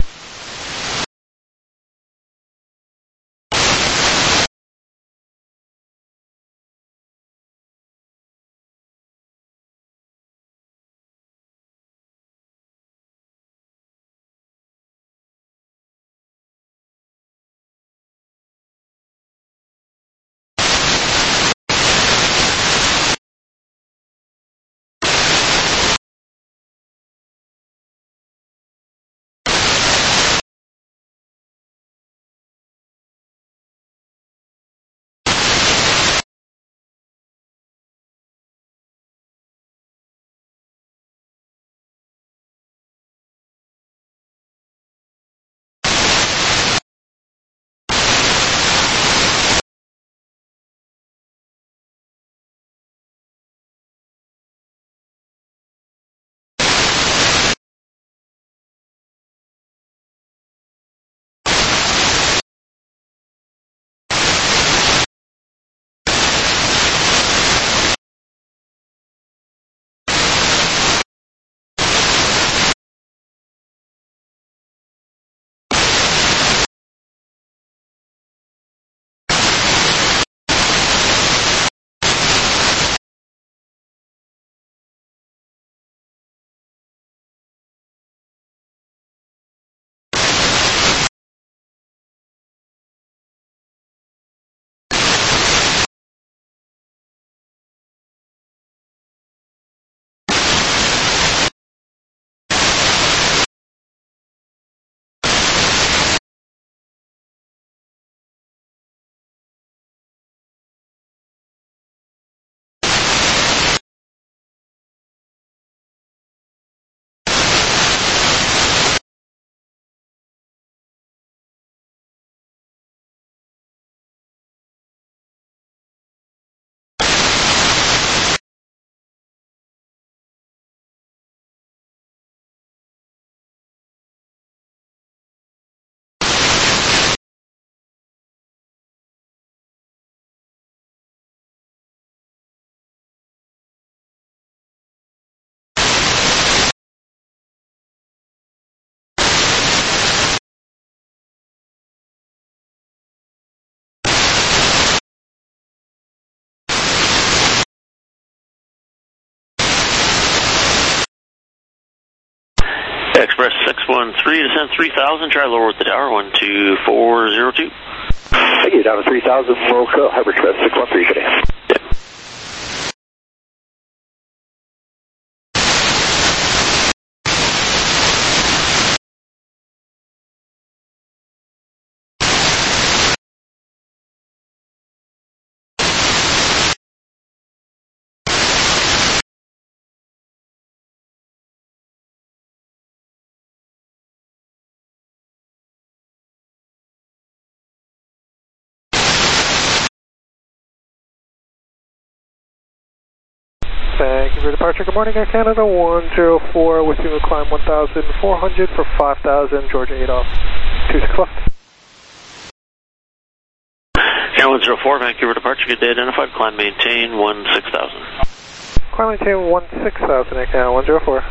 Express 613, descend 3000, try lower at the tower, 12402. Thank you, down to 3000, local, Harbor Express 613, good day. Thank you for departure. Good morning, Air Canada 104 with you, climb 1400 for 5000, Georgia 8 off, 26 left. Air 104, Vancouver departure, good day, identified, climb maintain 16,000. Climb maintain 16,000, Air Canada 104.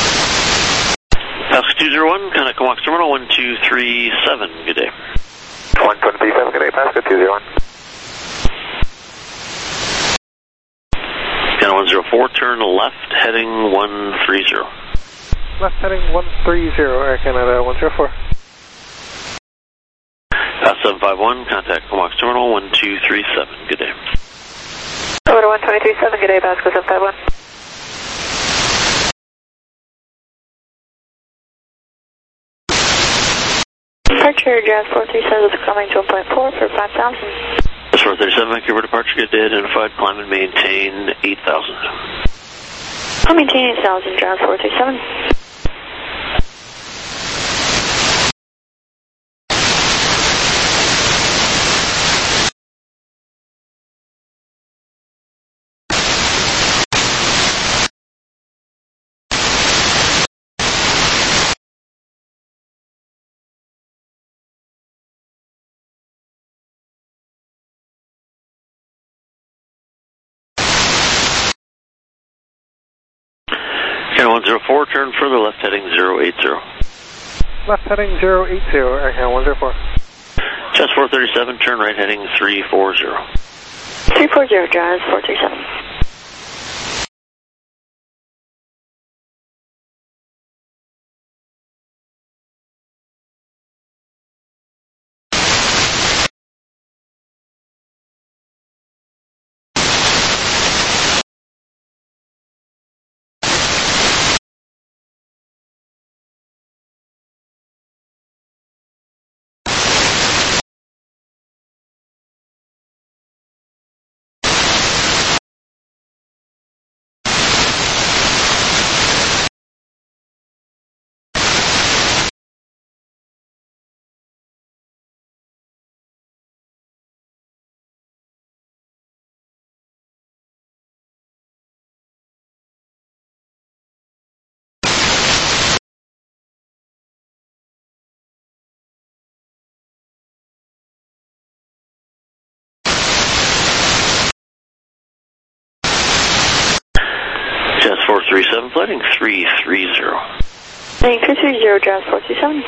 Pasco 201, contact Comox Terminal 1237, good day. 127, good day, Pasco 201. Channel 104, turn left, heading 130. Left heading 130, Air Canada 104. Pass 751, contact Comox Terminal 1237, good day. Over to 1237, good day, Pasco 751. Departure, Jazz 437 is coming to 1.4 for 5,000. Jazz 437, Vancouver departure, good day, identified, climb and maintain 8,000. I'll maintain 8,000, Jazz 437. Channel 104, turn further left heading 080. Left heading 080, Air Canada 104. Jazz 437, turn right heading 340. 340, Jazz 437. Jazz 437, flighting 330. Heading 330, Jazz 437.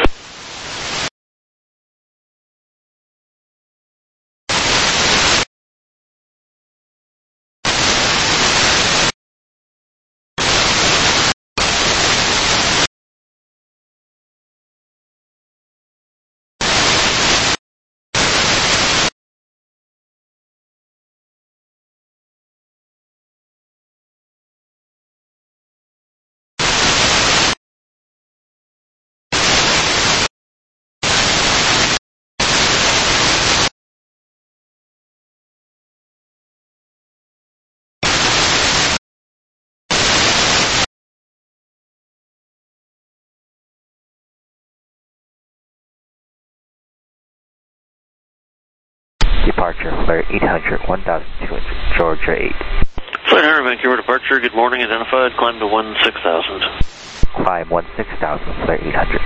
Departure, flare 800, 1,200, Georgia 8. Flight 100, Vancouver departure, good morning, identified, climb to 16,000. Climb 16,000, flare 800.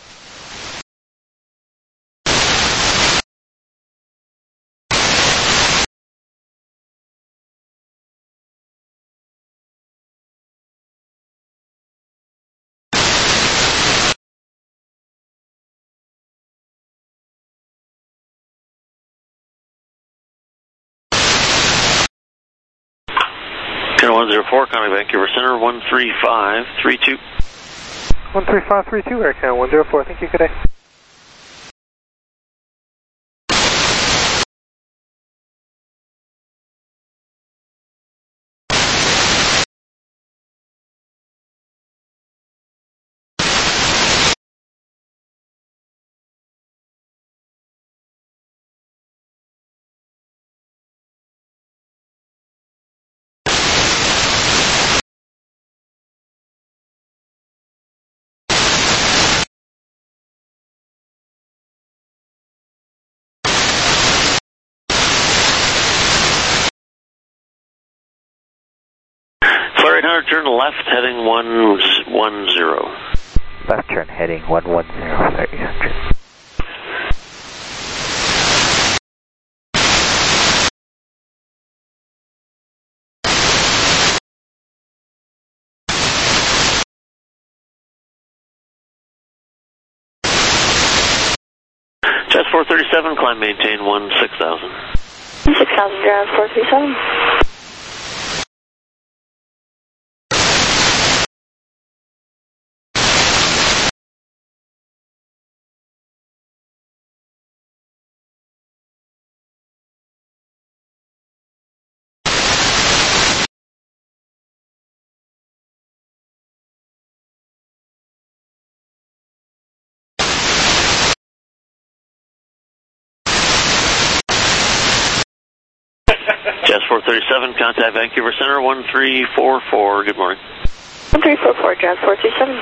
Channel 104, Contact Vancouver Center, 13532. 13532, Air Canada 104, thank you, good day. Flare 800, turn left, heading 110. Left turn heading 110, flare 800. Jazz 437, climb maintain 16,000. 6,000, Jazz 437. Jazz 437, contact Vancouver Center 1344. Good morning. 1344, Jazz 437.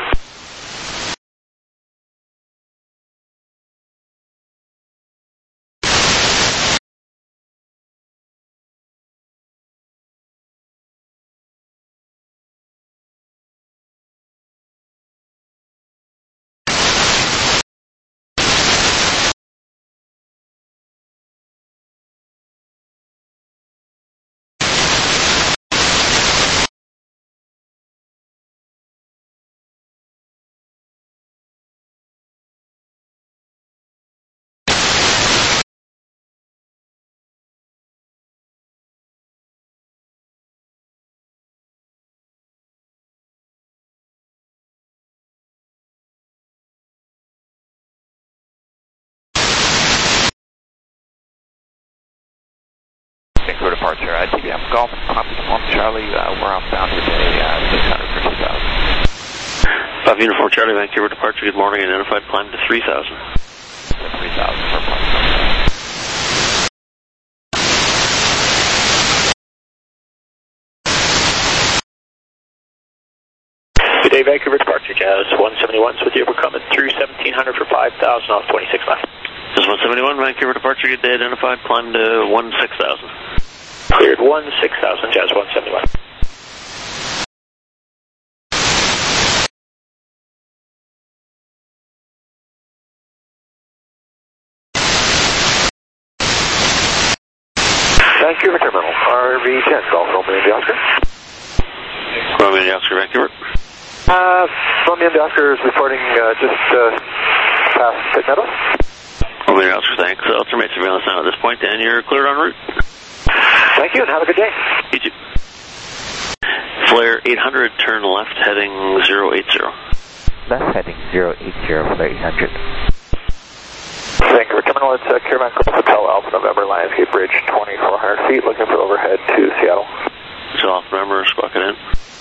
Vancouver departure, TBM Golf, Charlie, we're outbound today, 600 for 2,000. 5 Uniform Charlie, Vancouver departure, good morning, identified climb to 3,000. 3,000 for flight. Good day, Vancouver departure, Jazz 171's with you. We're coming through 1,700 for 5,000 off 26 left. Jazz 171, Vancouver departure, good day, identified climb to 16,000. Cleared 16,000, Jazz 171. Vancouver Terminal, RV10, Golf Romeo India Oscar. Romeo India Oscar, Vancouver. Romeo India Oscar is reporting just past Pit Meadows. Romeo India Oscar, thanks. Ultimate surveillance now at this point, and you're cleared en route. Thank you, and have a good day. You too. Flare 800, turn left, heading 080. Left heading 080, Flare 800. Vancouver Terminal, it's Caravan Club Hotel, Alpha November, Lionsgate Bridge, 2,400 feet, looking for overhead to Seattle. So Alpha November, squawk it in.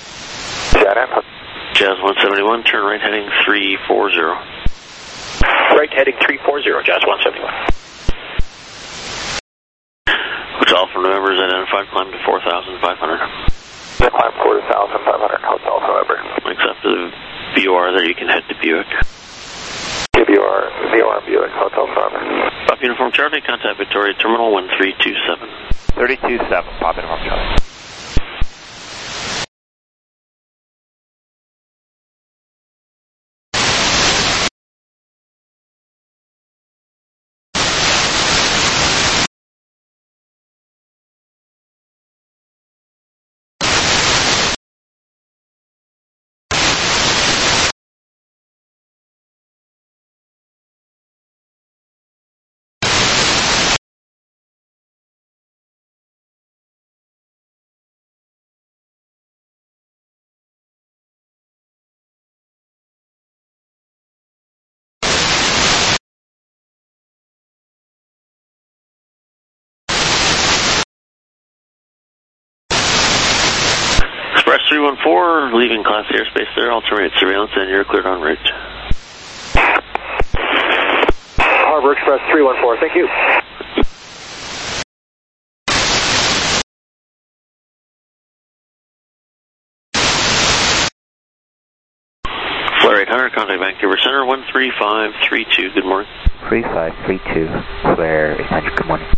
Jazz 171, turn right heading 340. Right heading 340, Jazz 171. Hotel Alpha November is identified, climb to 4,500. Climb 4,500, Hotel Alpha November. Thanks, after the VOR there, you can head to Buick. VOR Buick, Hotel November. Pop Uniform Charlie, contact Victoria Terminal 1327. 327, Pop Uniform Charlie. Express 314, leaving class airspace there, alternate surveillance, and you're cleared en route. Harbor Express 314, thank you. Flare 800, contact Vancouver Center 13532, good morning. 3532, Flare 800, good morning.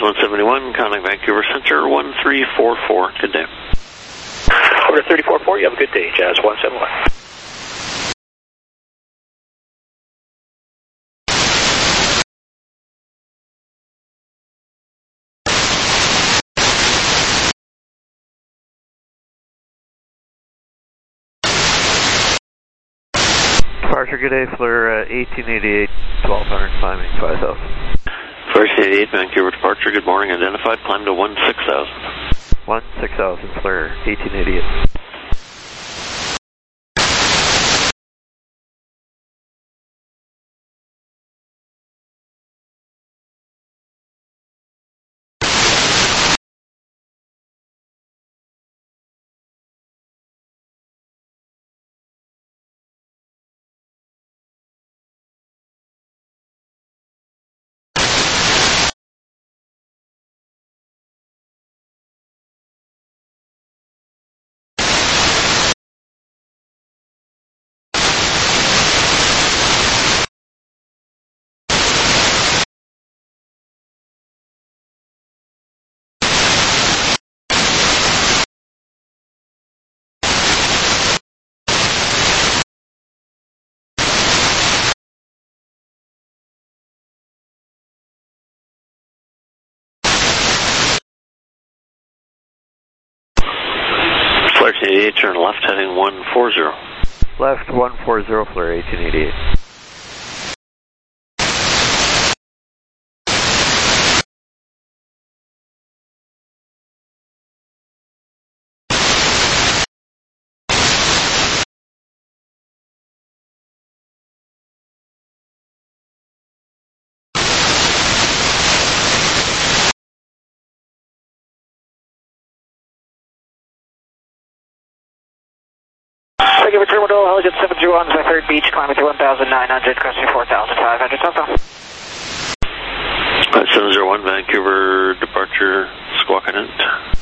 171, counting Vancouver Center, 1344. Good day. Order 344, you have a good day, Jazz 171. Departure, good day, Fleur 1888, 1200, climbing 5000. Fleur 1888, Vancouver departure, good morning, identified, climb to 16,000. 16,000, Fleur 1888. Fleur 1888, turn left, heading 140. Left 140, Fleur 1888. Thank you for Terminal, Helget 701 is my third beach, climbing to 1,900, cresting 4,500, southbound. 701, Vancouver departure, Squawkant.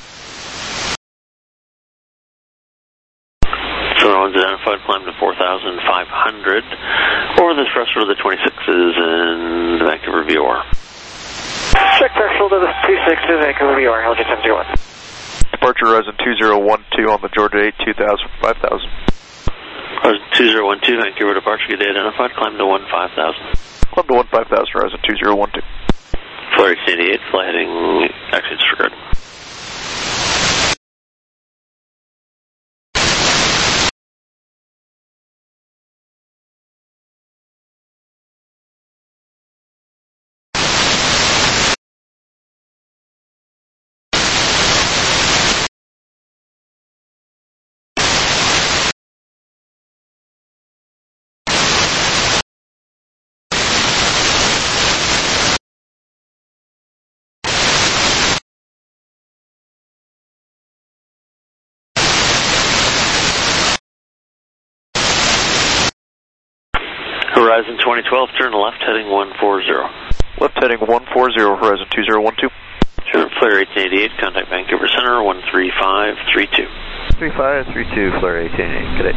701's identified, climb to 4,500, or the threshold of the 26s in Vancouver VOR. Check threshold of the 26s, Vancouver VOR, Helget 701. Departure Horizon 2012 on the Georgia 8, 2,000, 5,000. Horizon 2012, Vancouver departure, good day identified, climb to 15,000. Climb to 15,000, Horizon 2012. Fleur 1888, fly heading, actually disregard. Horizon 2012, turn left, heading 140. Left heading 140, Horizon 2012. Sure, Fleur 1888, contact Vancouver Center, 13532. 3532, Fleur 1888, good day.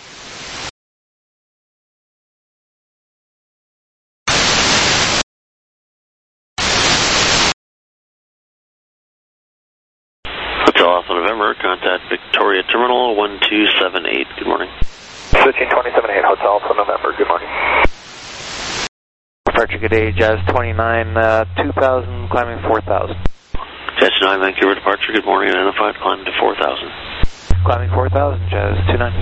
Hotel Alpha November, contact Victoria Terminal, 1278, good morning. 15278, Hotel Alpha November, good morning. Departure, good day, Jazz 29, 2,000, climbing 4,000. Jazz 29, Vancouver departure, good morning, identified, climb to 4,000. Climbing 4,000, Jazz 29.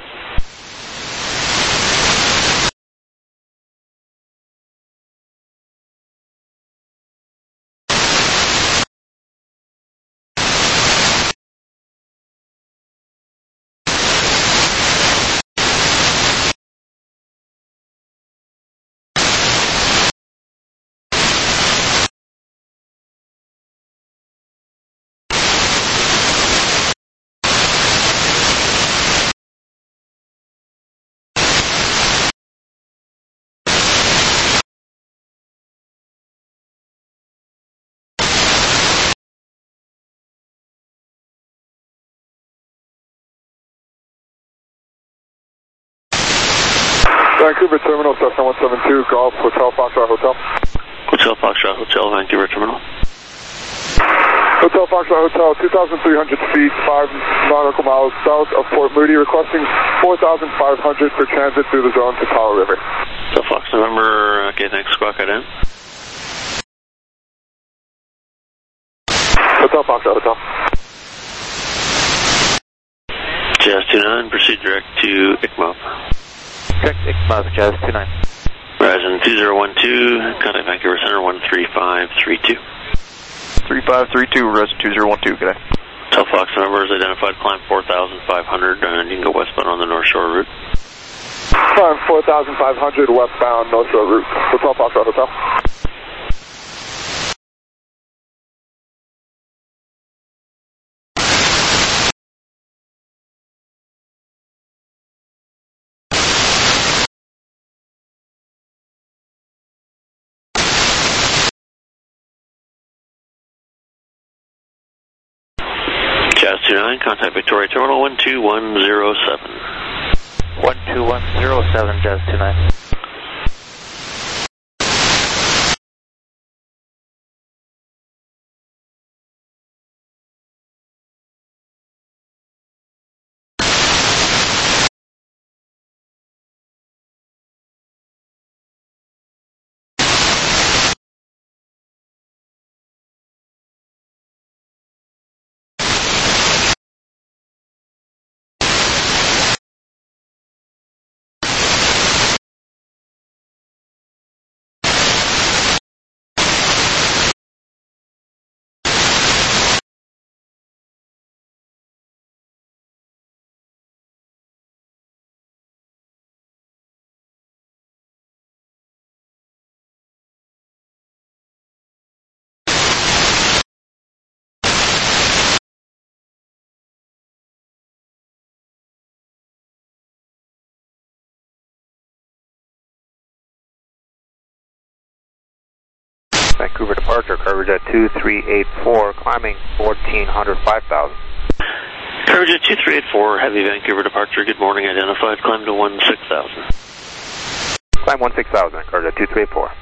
Vancouver Terminal, Cessna 172, Golf, Hotel Foxtrot Hotel. Hotel Foxtrot Hotel, Vancouver Terminal. Hotel Foxtrot Hotel, 2,300 feet, 5 nautical miles south of Port Moody, requesting 4,500 for transit through the zone to Powell River. Hotel Fox November, okay, thanks, squawk in. Hotel Foxtrot Hotel. Jazz 29, proceed direct to ICMOP. Direct ICMOP, Jazz 29. Horizon 2012, contact Vancouver Center 13532. 3532, Horizon 2012, good day. Hotel Fox number is identified, climb 4,500, and you can go westbound on the North Shore route. Climb 4,500 westbound North Shore route. Hotel Foxtrot Hotel. Jazz 29, contact Victoria Terminal 12107. 12107, Jazz 29. Vancouver departure, coverage at 2384, climbing 1400, 5,000. Coverage at 2384, heavy Vancouver departure, good morning, identified, climb to 16,000. Climb 16,000, coverage at 2384.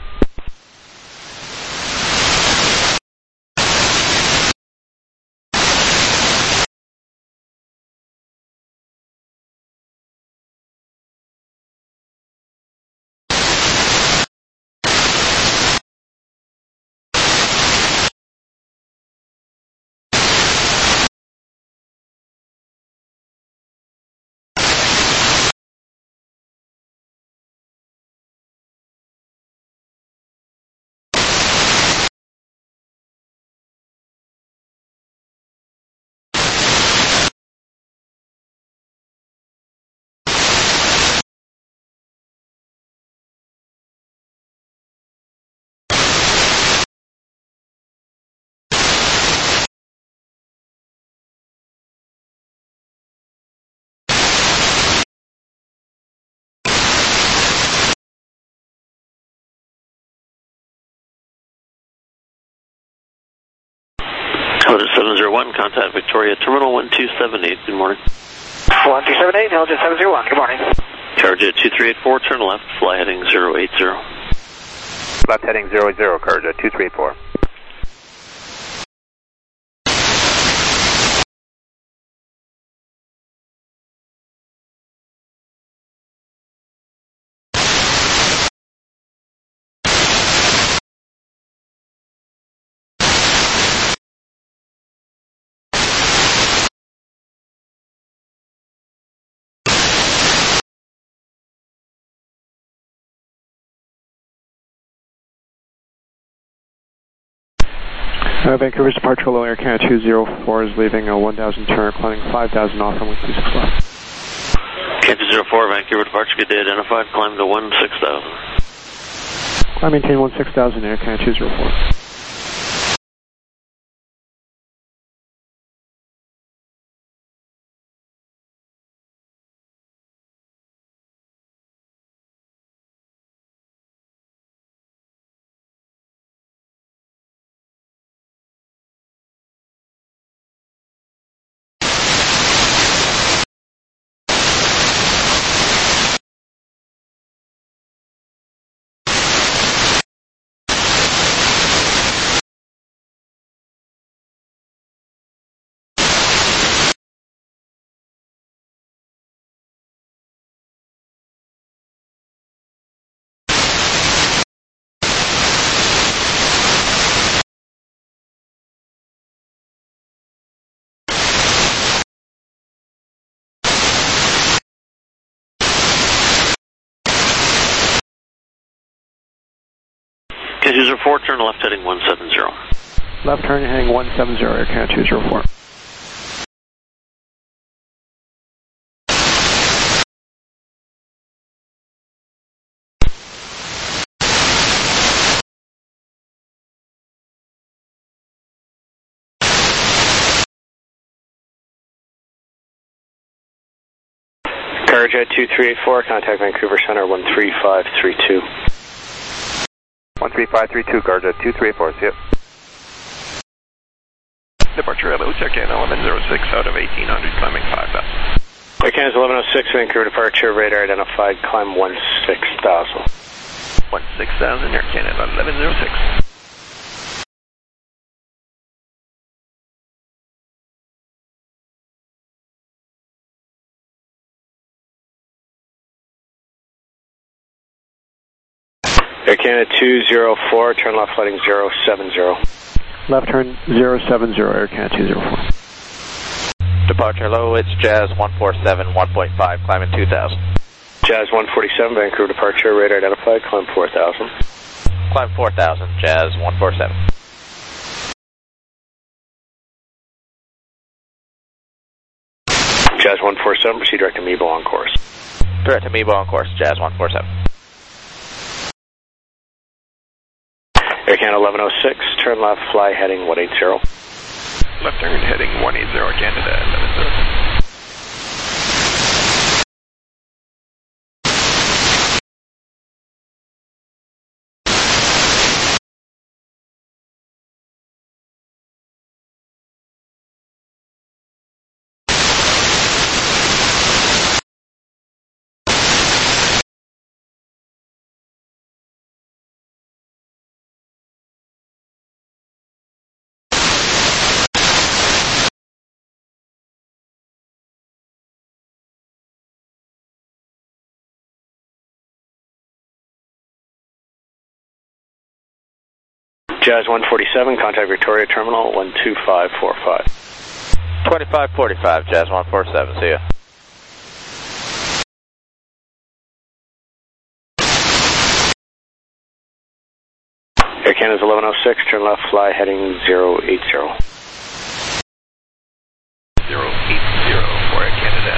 Code 701, contact Victoria Terminal 1278, good morning. 1278, Delta 701, good morning. Coverage at 2384, turn left, fly heading 080. Left heading 00, coverage at 2384. Vancouver's departure low Air Canada 204 is leaving 1,000 turn, climbing 5,000 off runway 26 left. Canada 204, Vancouver departure, good day, identified, climb to 16,000. I maintain 16,000 Air Canada 204. Canada 204, turn left heading 170. Left turn heading 170, Air Canada 204. Carjet 2384, contact Vancouver Center 13532. 13532, Carjet 2384, see you. Departure LO, check in 1106 out of 1800, climbing 5000. Air Canada 1106, Vancouver departure, radar identified, climb 16,000. 16,000, Air Canada 1106. Air Canada 204, turn left heading 070. Left turn 070, Air Canada 204. Departure low, it's Jazz 147, 1.5, climbing 2000. Jazz 147, Vancouver departure, radar identified, climb 4,000. Climb 4000, Jazz 147. Jazz 147, proceed direct to Mebo on course. Direct to Mebo on course, Jazz 147. Air Canada 1106, turn left, fly heading 180. Left turn heading 180, Canada 1106. Jazz 147, contact Victoria Terminal 12545. 2545, Jazz 147, see ya. Air Canada 1106, turn left, fly heading 080. 080 for Air Canada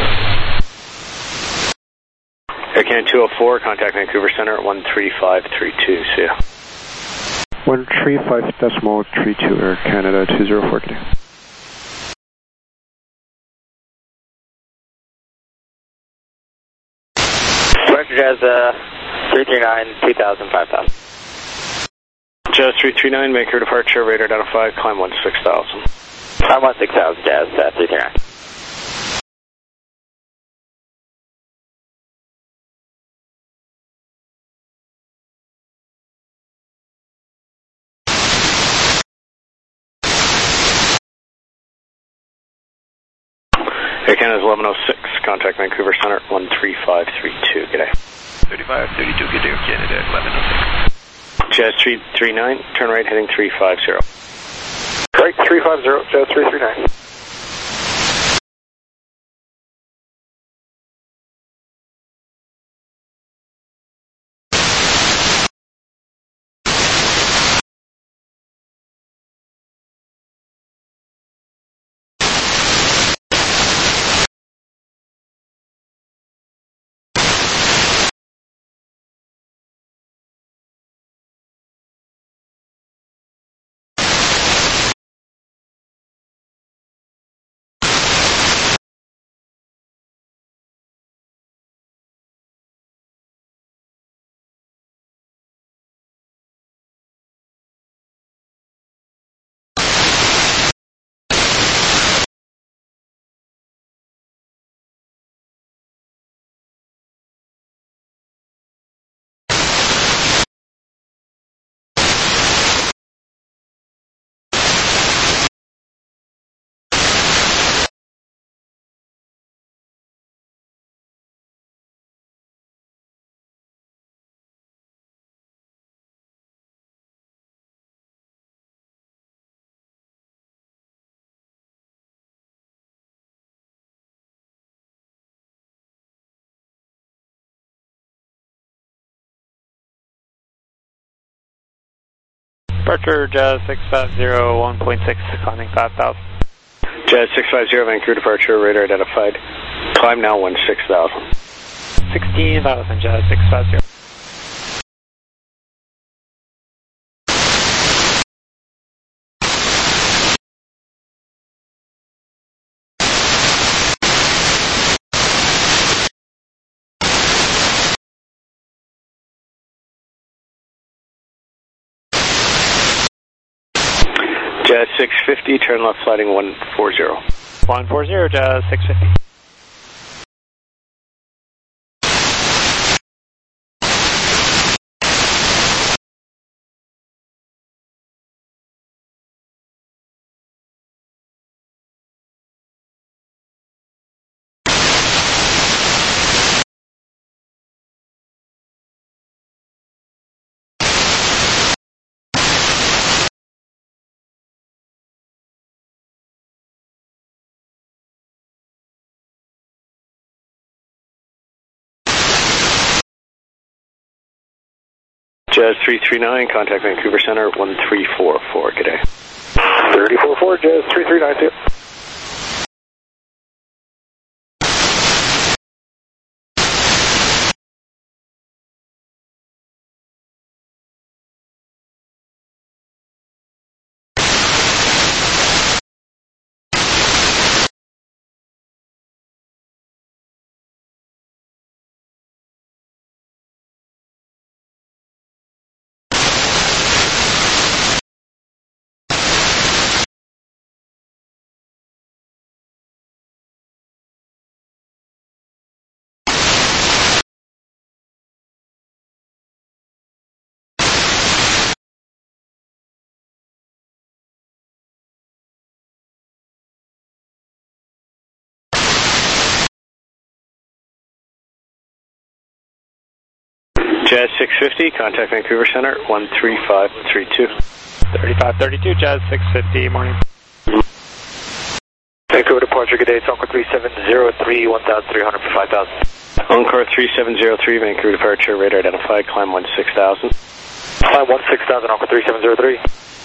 1106. Air Canada 204, contact Vancouver Center 13532, see ya. 135.32, Air Canada 204, good day. Departure Jazz 339, 2000, 5000. Jazz 339, Vancouver departure, radar identified, climb 16,000. Climb 16,000, Jazz 339. Air Canada 1106, contact Vancouver Center 13532, good day. 3532, good day, Canada 1106. Jazz 339, turn right heading 350. Right, 350, Jazz 339. Departure Jazz 650, 1.6, climbing 5,000. Jazz 650, Vancouver departure, radar identified. Climb now 16,000. 16,000, Jazz 650. Jazz 650, turn left sliding 140. 140, Jazz 650. Jazz 339, contact Vancouver Center 1344, good day. 344, Jazz 3392. Jazz 650, contact Vancouver Center 13532. 3532, Jazz 650, morning. Vancouver departure, good day, it's Encore 3703, 1,300 for 5,000. Encore 3703, Vancouver departure, radar identified, climb 16,000. Climb 16,000, Encore 3703.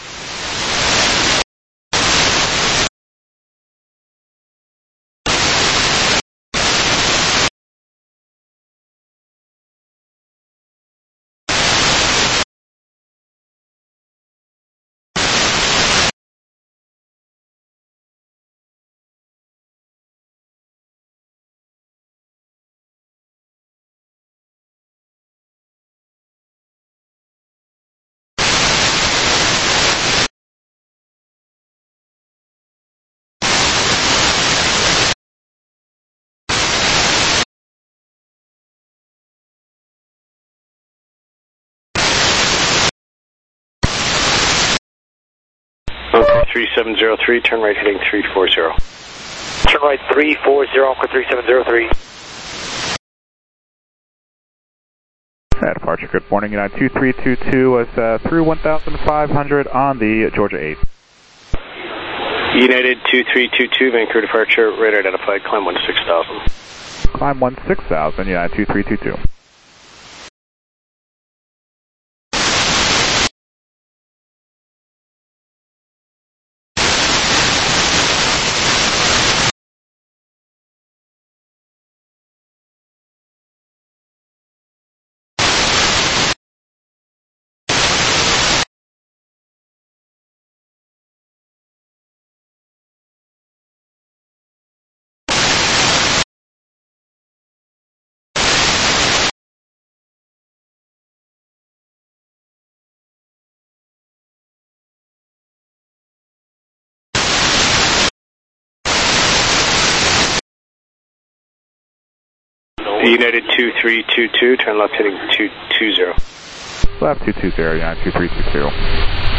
Encore 3703, turn right heading 340. Turn right 340, Encore 3703. Departure, good morning, United 2322 was through 1,500 on the Georgia 8. United 2322, Vancouver departure, radar identified, climb 16,000. Climb 16,000, United 2322. United 2322, turn left heading 220. Left 220, United 2322.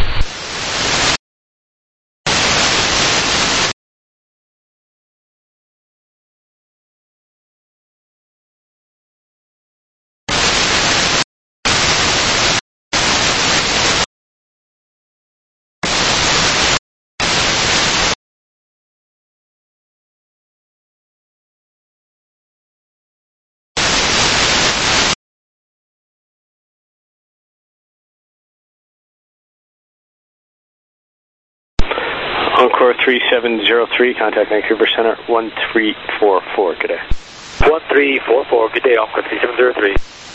Encore 3703, contact Vancouver Center 1344, good day. 1344, good day, Encore 3703.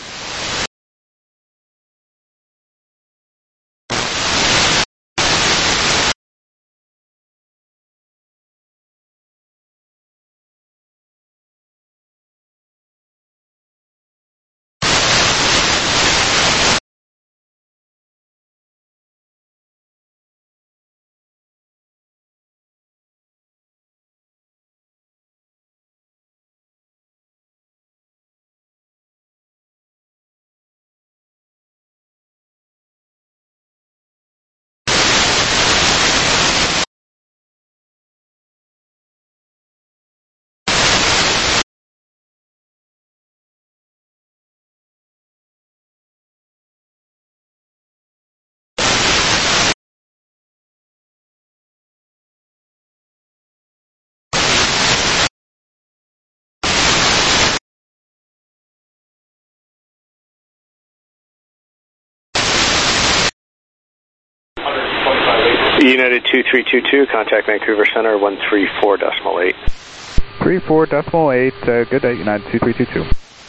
United 2322, contact Vancouver Center 134.8. 34.8, good day, United 2322.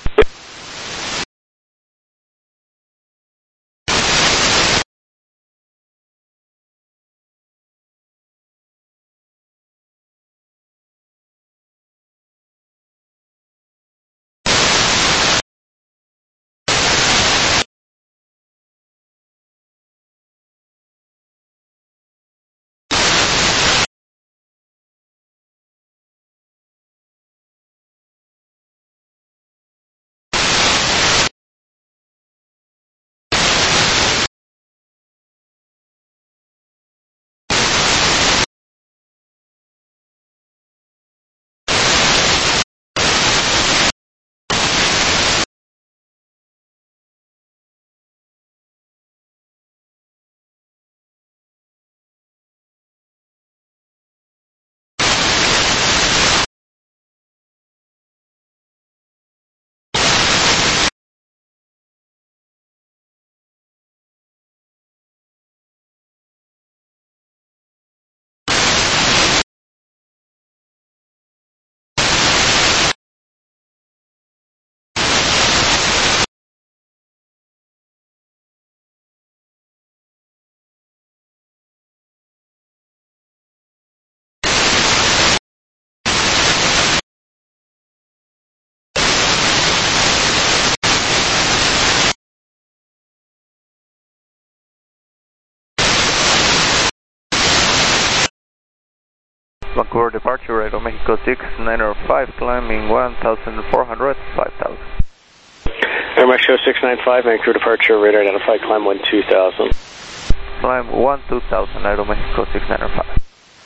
Vancouver departure rate, Mexico 6905, climbing 1,400, 5,000. Air Mexico 695, Vancouver departure, radar identified, climb 12,000. Climb 12,000, Mexico 6905.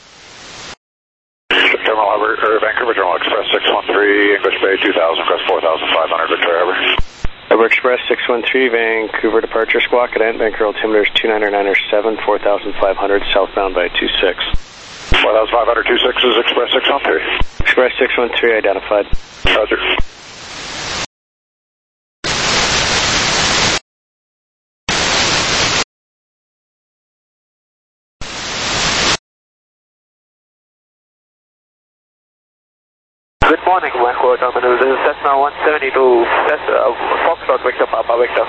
Terminal Harbor, Vancouver Terminal Express 613, English Bay 2000, crest 4,500, Victoria Harbor. Harbor Express 613, Vancouver departure, squawk at Vancouver altimeter 299.7, 4,500, southbound by 26. 4,500, 26 is Express 613. Express 613 identified. Roger. Good morning, Vancouver Terminal. This is Cessna 172, Foxtrot Victor Papa Victor.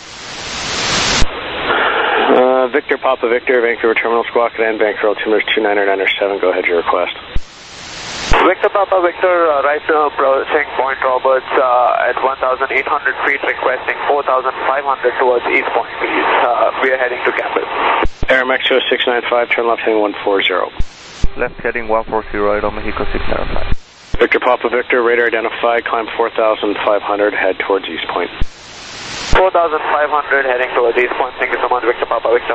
Victor Papa Victor, Vancouver Terminal, squawk at Vancouver altimeter 299.7, go ahead, your request. Victor Papa Victor, right now approaching Point Roberts at 1,800 feet, requesting 4,500 towards East Point, please. We are heading to campus. Air Mexico 695, turn left heading 140. Left heading 140, Mexico 695. Victor Papa Victor, radar identified, climb 4,500, head towards East Point. 4,500 heading towards East Point. Thank you so much, Victor Papa Victor.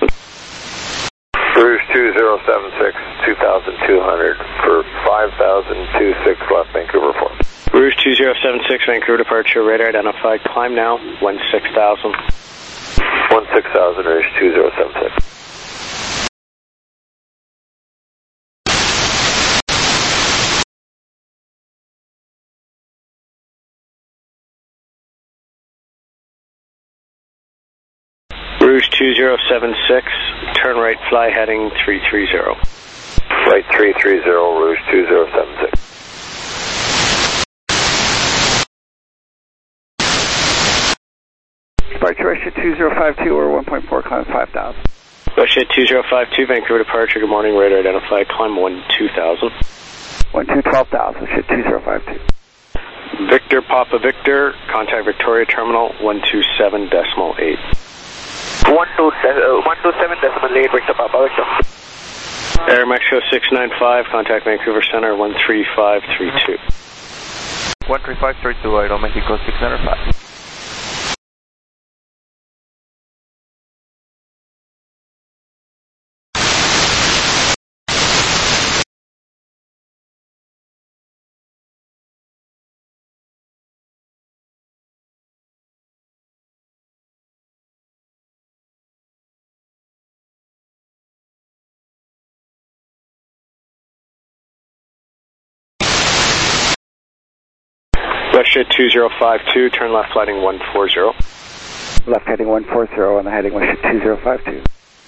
Rouge 2076, 2,200 for 5,026 left, Vancouver 4. Rouge 2076, Vancouver departure, radar identified, climb now, 16,000. 16,000, Rouge 2076. Rouge 2076, turn right, fly heading 330. Right 330, Rouge 2076. Departure Russia 2052 or 1.4, climb 5,000. Russia 2052, Vancouver departure, good morning, radar identified, climb 12000. 12,000, shit 2052. Victor Papa Victor, contact Victoria Terminal 127.8. 127.8, Victor Papa Victor. Air Mexico 695, contact Vancouver Center 13532. 13532, Aeromexico 695. Russia 2052, turn left flighting 140. Left heading 140 on the heading Russia 2052.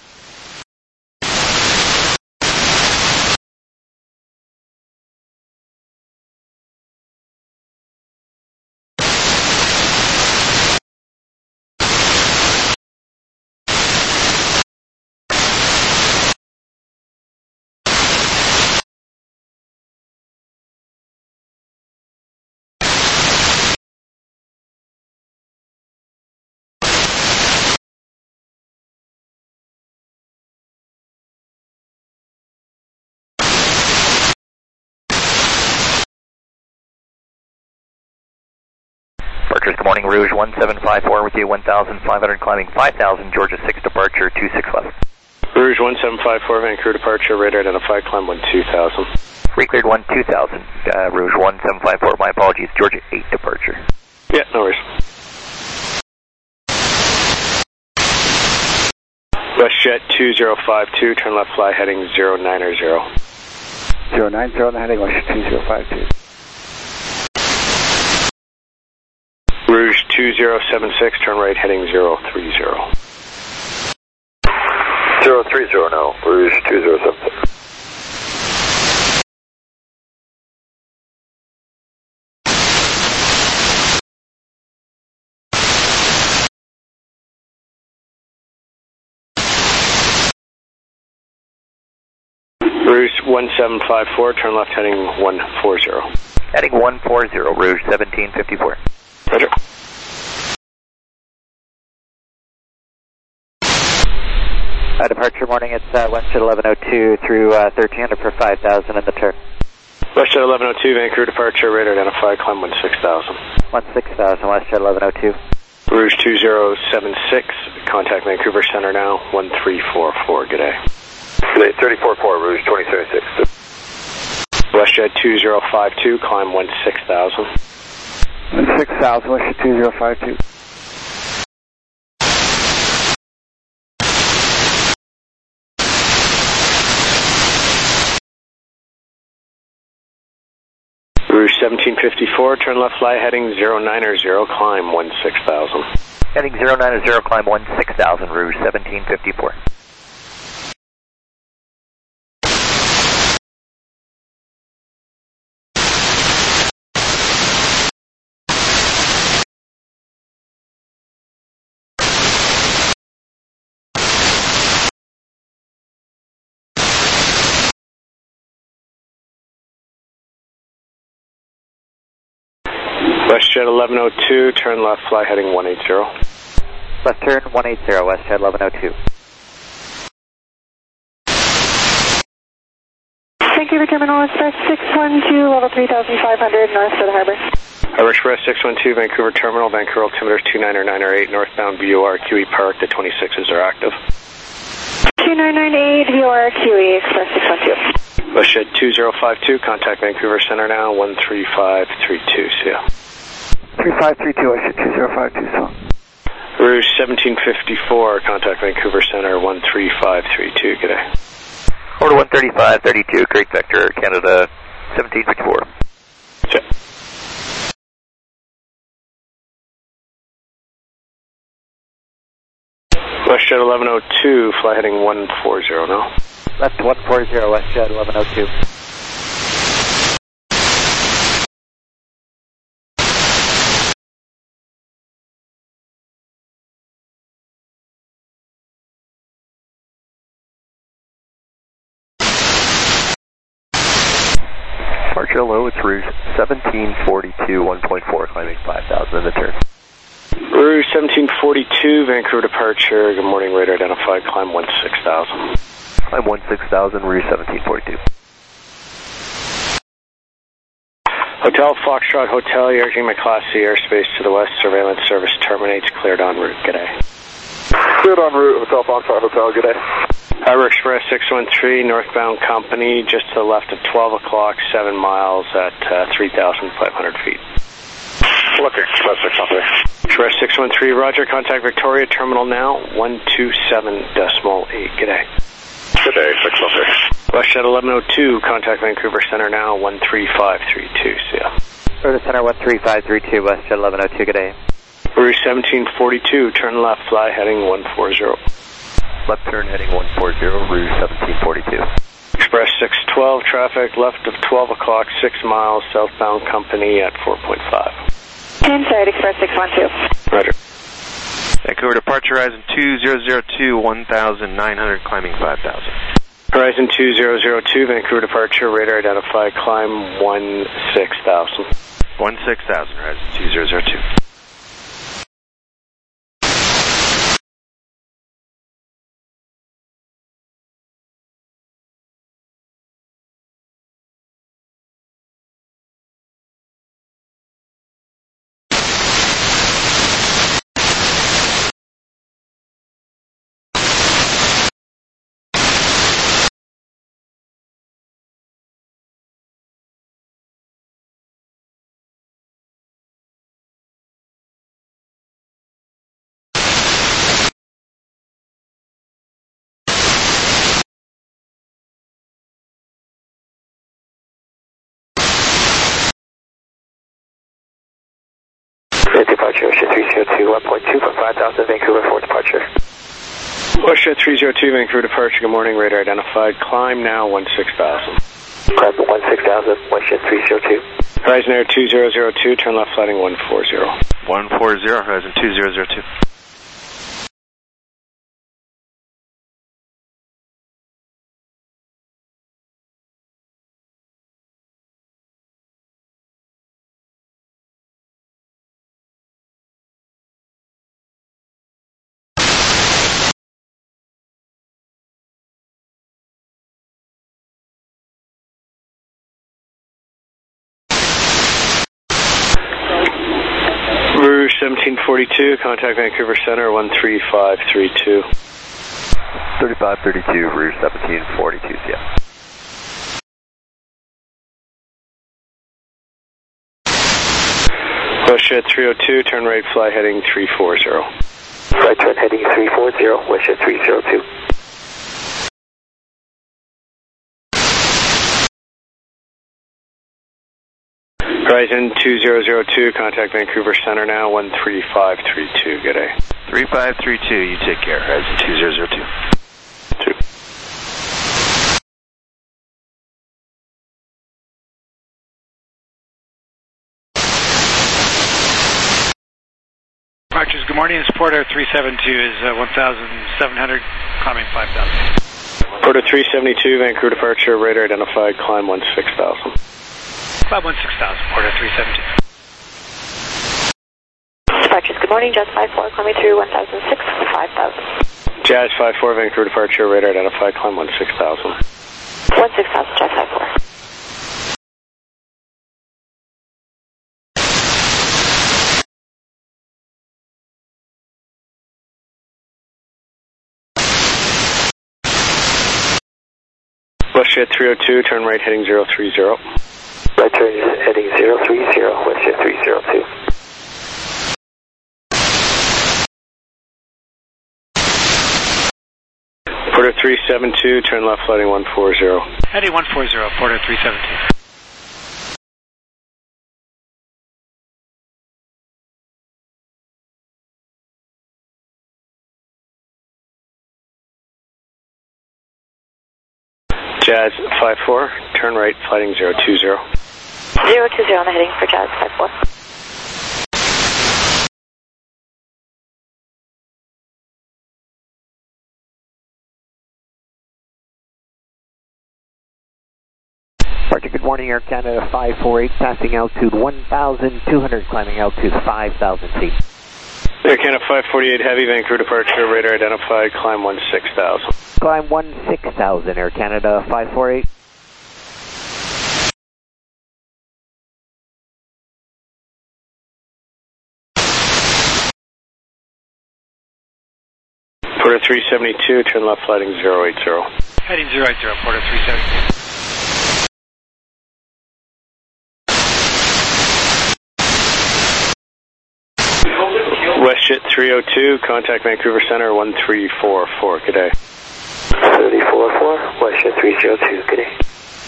Departures, good morning, Rouge 1754 with you, 1,500 climbing 5,000, Georgia 6 departure, 26 left. Rouge 1754, Vancouver departure, radar identified, climb 12000. Recleared 12000, Rouge 1754, my apologies, Georgia 8 departure. Yeah, no worries. WestJet 2052, turn left fly heading 090. 090 on the heading Russia 2052. Rouge 2076, turn right heading 030. 030 now, Rouge 2076. Rouge 1754, turn left heading 140. Heading 140, Rouge 1754. Roger. Departure morning, it's WestJet 1102 through 1300 for 5,000 in the turn. WestJet 1102, Vancouver departure, radar identified, climb 16,000. 16,000, WestJet 1102. Rouge 2076, contact Vancouver Center now, 1344, good day. Good day, 344, Rouge 2076. WestJet 2052, climb 16,000. 6,000, WestJet 2052. Rouge 1754, turn left fly heading 090, climb 16,000. Heading 090, climb 16,000, Rouge 1754. WestJet 1102, turn left, fly heading 180. Left turn 180, WestJet 1102. Vancouver Terminal Express 612, level 3,500, north to the harbor. Harbor Express 612, Vancouver Terminal, Vancouver altimeter 29908, northbound VOR QE Park, the 26s are active. 2998, VOR QE, Express 612. WestJet 2052, contact Vancouver Center now, 13532, see ya. 3532, WestJet 2052, so. Rouge 1754, contact Vancouver Center, 13532, good day. Order 13532, Great Vector, Canada 1754. Check. WestJet 1102, fly heading 140 now. Left 140, WestJet 1102. Departure low, it's Rouge 1742, 1.4, climbing 5,000 in the turn. Rouge 1742, Vancouver departure. Good morning, radar identified, climb 16,000. Climb 16,000, Rouge 1742. Hotel Foxtrot Hotel, you're entering my Class C airspace to the west. Surveillance service terminates, cleared en route. G'day. Cleared en route, Hotel Foxtrot Hotel, g'day. Harbor Express 613, northbound company, just to the left of 12 o'clock, 7 miles at 3,500 feet. Looking, Express 613. Express 613, roger, contact Victoria Terminal now, 127.8, g'day. Good day, 613. WestJet 1102, contact Vancouver Center now, 13532, see ya. Vancouver Center 13532, WestJet 1102, good day. Rouge 1742, turn left, fly heading 140. Left turn heading 140, Rouge 1742. Express 612, traffic left of 12 o'clock, 6 miles, southbound company at 4.5. Inside Express 612. Roger. Vancouver departure, Horizon 2002, 1,900, climbing 5,000. Horizon 2002, Vancouver departure, radar identified, climb 16,000. 16,000, Horizon 2002. Departure, WestJet 302, 1.2 for 5,000, Vancouver for departure. WestJet 302, Vancouver departure, good morning, radar identified, climb now 16,000. Climb 16,000, WestJet 302. Horizon Air 2002, turn left flighting 140. 140, Horizon 2002. Rouge 1742, contact Vancouver Center 13532. 3532, Rouge 1742, yeah. WestJet 302, turn right, fly heading 340. Right turn heading 340, WestJet 302. Horizon 2002, contact Vancouver Center now, 13532, good day. 3532, you take care, Horizon 2002. Departures, good morning. It's Porter 372 is 1,700, climbing 5,000. Porter 372, Vancouver departure, radar identified, climb 16,000. Climb 16,000, Porter 372. Departures, good morning, Jazz 54, climbing through 1,006, 5,000. Jazz 54, Vancouver departure, radar identified, climb 16,000. 16,000, Jazz 54. WestJet 302, turn right heading 030. Right turn heading 030, WestJet 302. Porter 372, turn left flighting 140. Heading 140, Porter 372. Jazz 54, turn right, flighting 020. 020 on the heading for Jazz 54. Departure, good morning, Air Canada 548, passing altitude 1,200, climbing altitude 5,000 feet. Air Canada 548, heavy, Vancouver departure, radar identified, climb 16,000. Climb 16,000, Air Canada 548. Porter 372, turn left, flighting 080. Heading 080, Porter 372. WestJet 302, contact Vancouver Center 1344, good day. 344, WestJet 302, good day.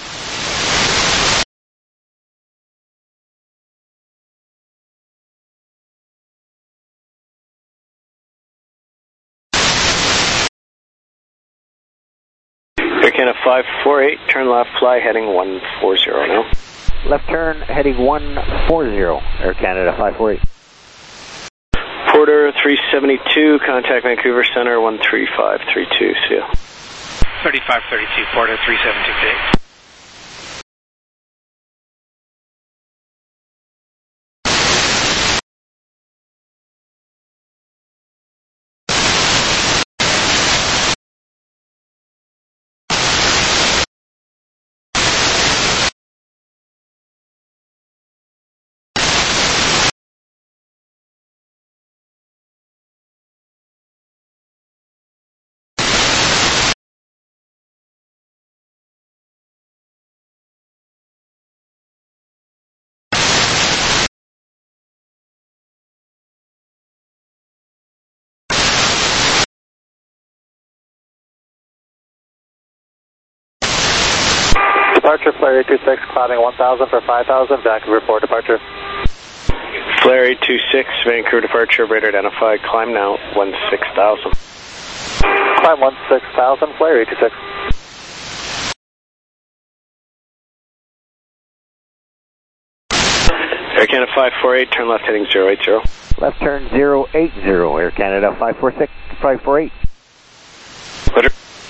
Air Canada 548, turn left, fly heading 140 now. Left turn, heading 140, Air Canada 548. Porter 372, contact Vancouver Center 13532, see ya. 3532, Porter 372, good day. Departure, Flare 826, climbing 1,000 for 5,000, Vancouver Port departure. Flare 826, Vancouver departure, radar identified, climb now 16,000. Climb 16,000, Flare 826. Air Canada 548, turn left heading 080. Left turn 080, Air Canada 548. Roger.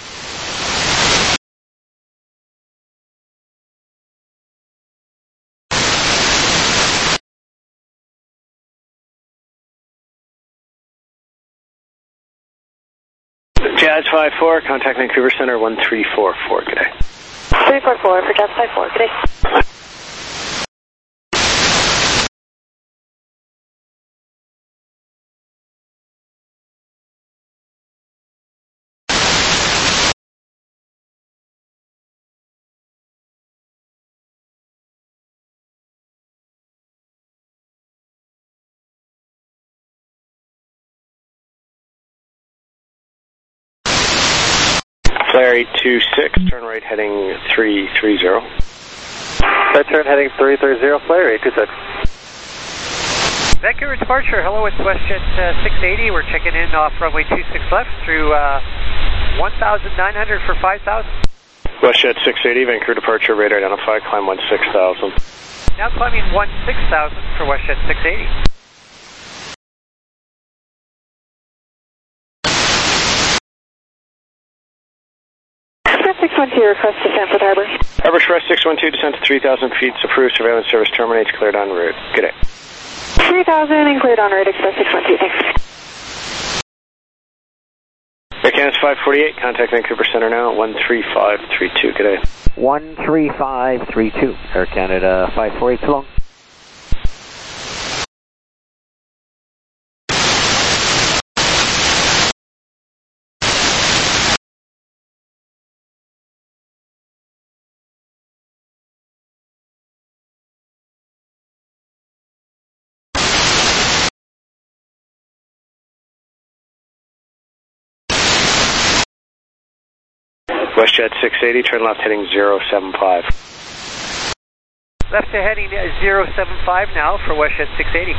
Jazz 54, contact Vancouver Center 1344, good day. 344 for Jazz 54, good day. Flare 826, turn right heading 330. Right turn heading 330, Flare 826. Vancouver departure, hello, it's WestJet 680. We're checking in off runway 26 left through 1,900 for 5,000. WestJet 680, Vancouver departure, radar identified, climb 16,000. Now climbing 16,000 for WestJet 680. Express 612, request to Sanford Harbor. Harbor Express 612, descent to 3,000 feet, approved, surveillance service terminates, cleared en route. Good day. 3,000 and cleared en route, Express 612, thanks. Air Canada 548, contact Vancouver Center now, 13532, good day. 13532, Air Canada 548, so long. WestJet 680, turn left heading 075. Left to heading 075 now for WestJet 680.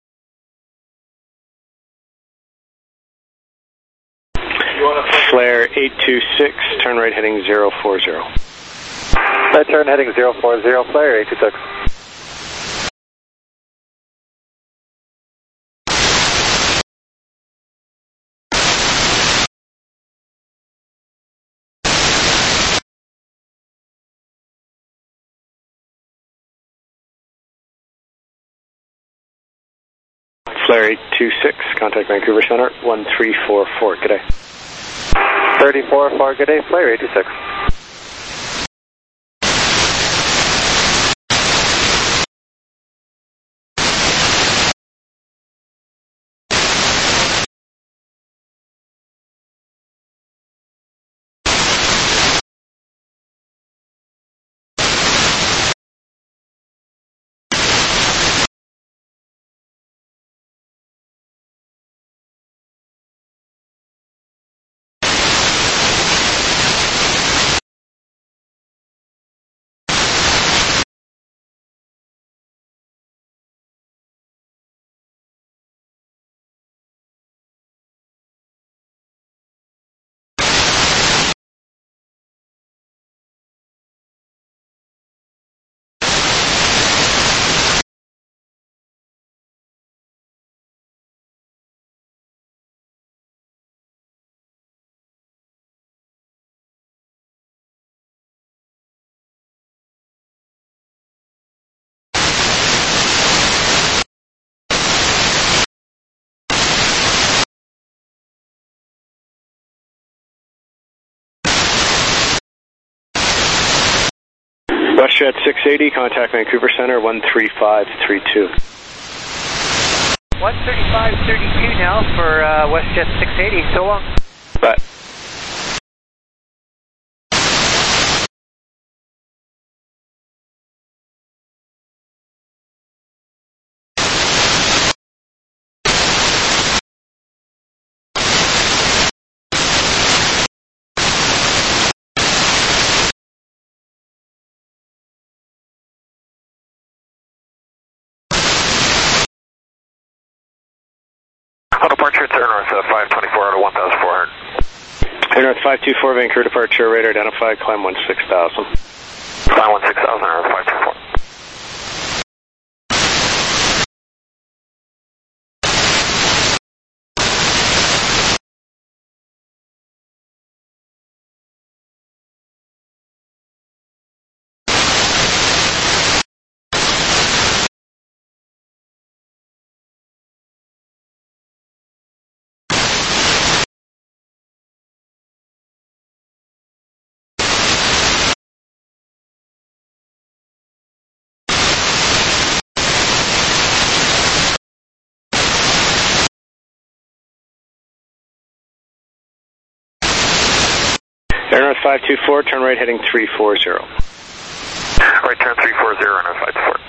Flare 826, turn right heading 040. Right turn heading 040, flyer 826. Flare 826, contact Vancouver Center, 1344, good day. 34, good day, flare 826. WestJet 680, contact Vancouver Center, 13532. 135.32 now for WestJet 680, so long. Bye. Departure, turn north 524 out of 1,400. Turn north 524, Vancouver departure, radar identified, climb 16,000. Climb 16,000 out of 524. Air North 524, turn right heading 340. Right turn 340, Air North 524.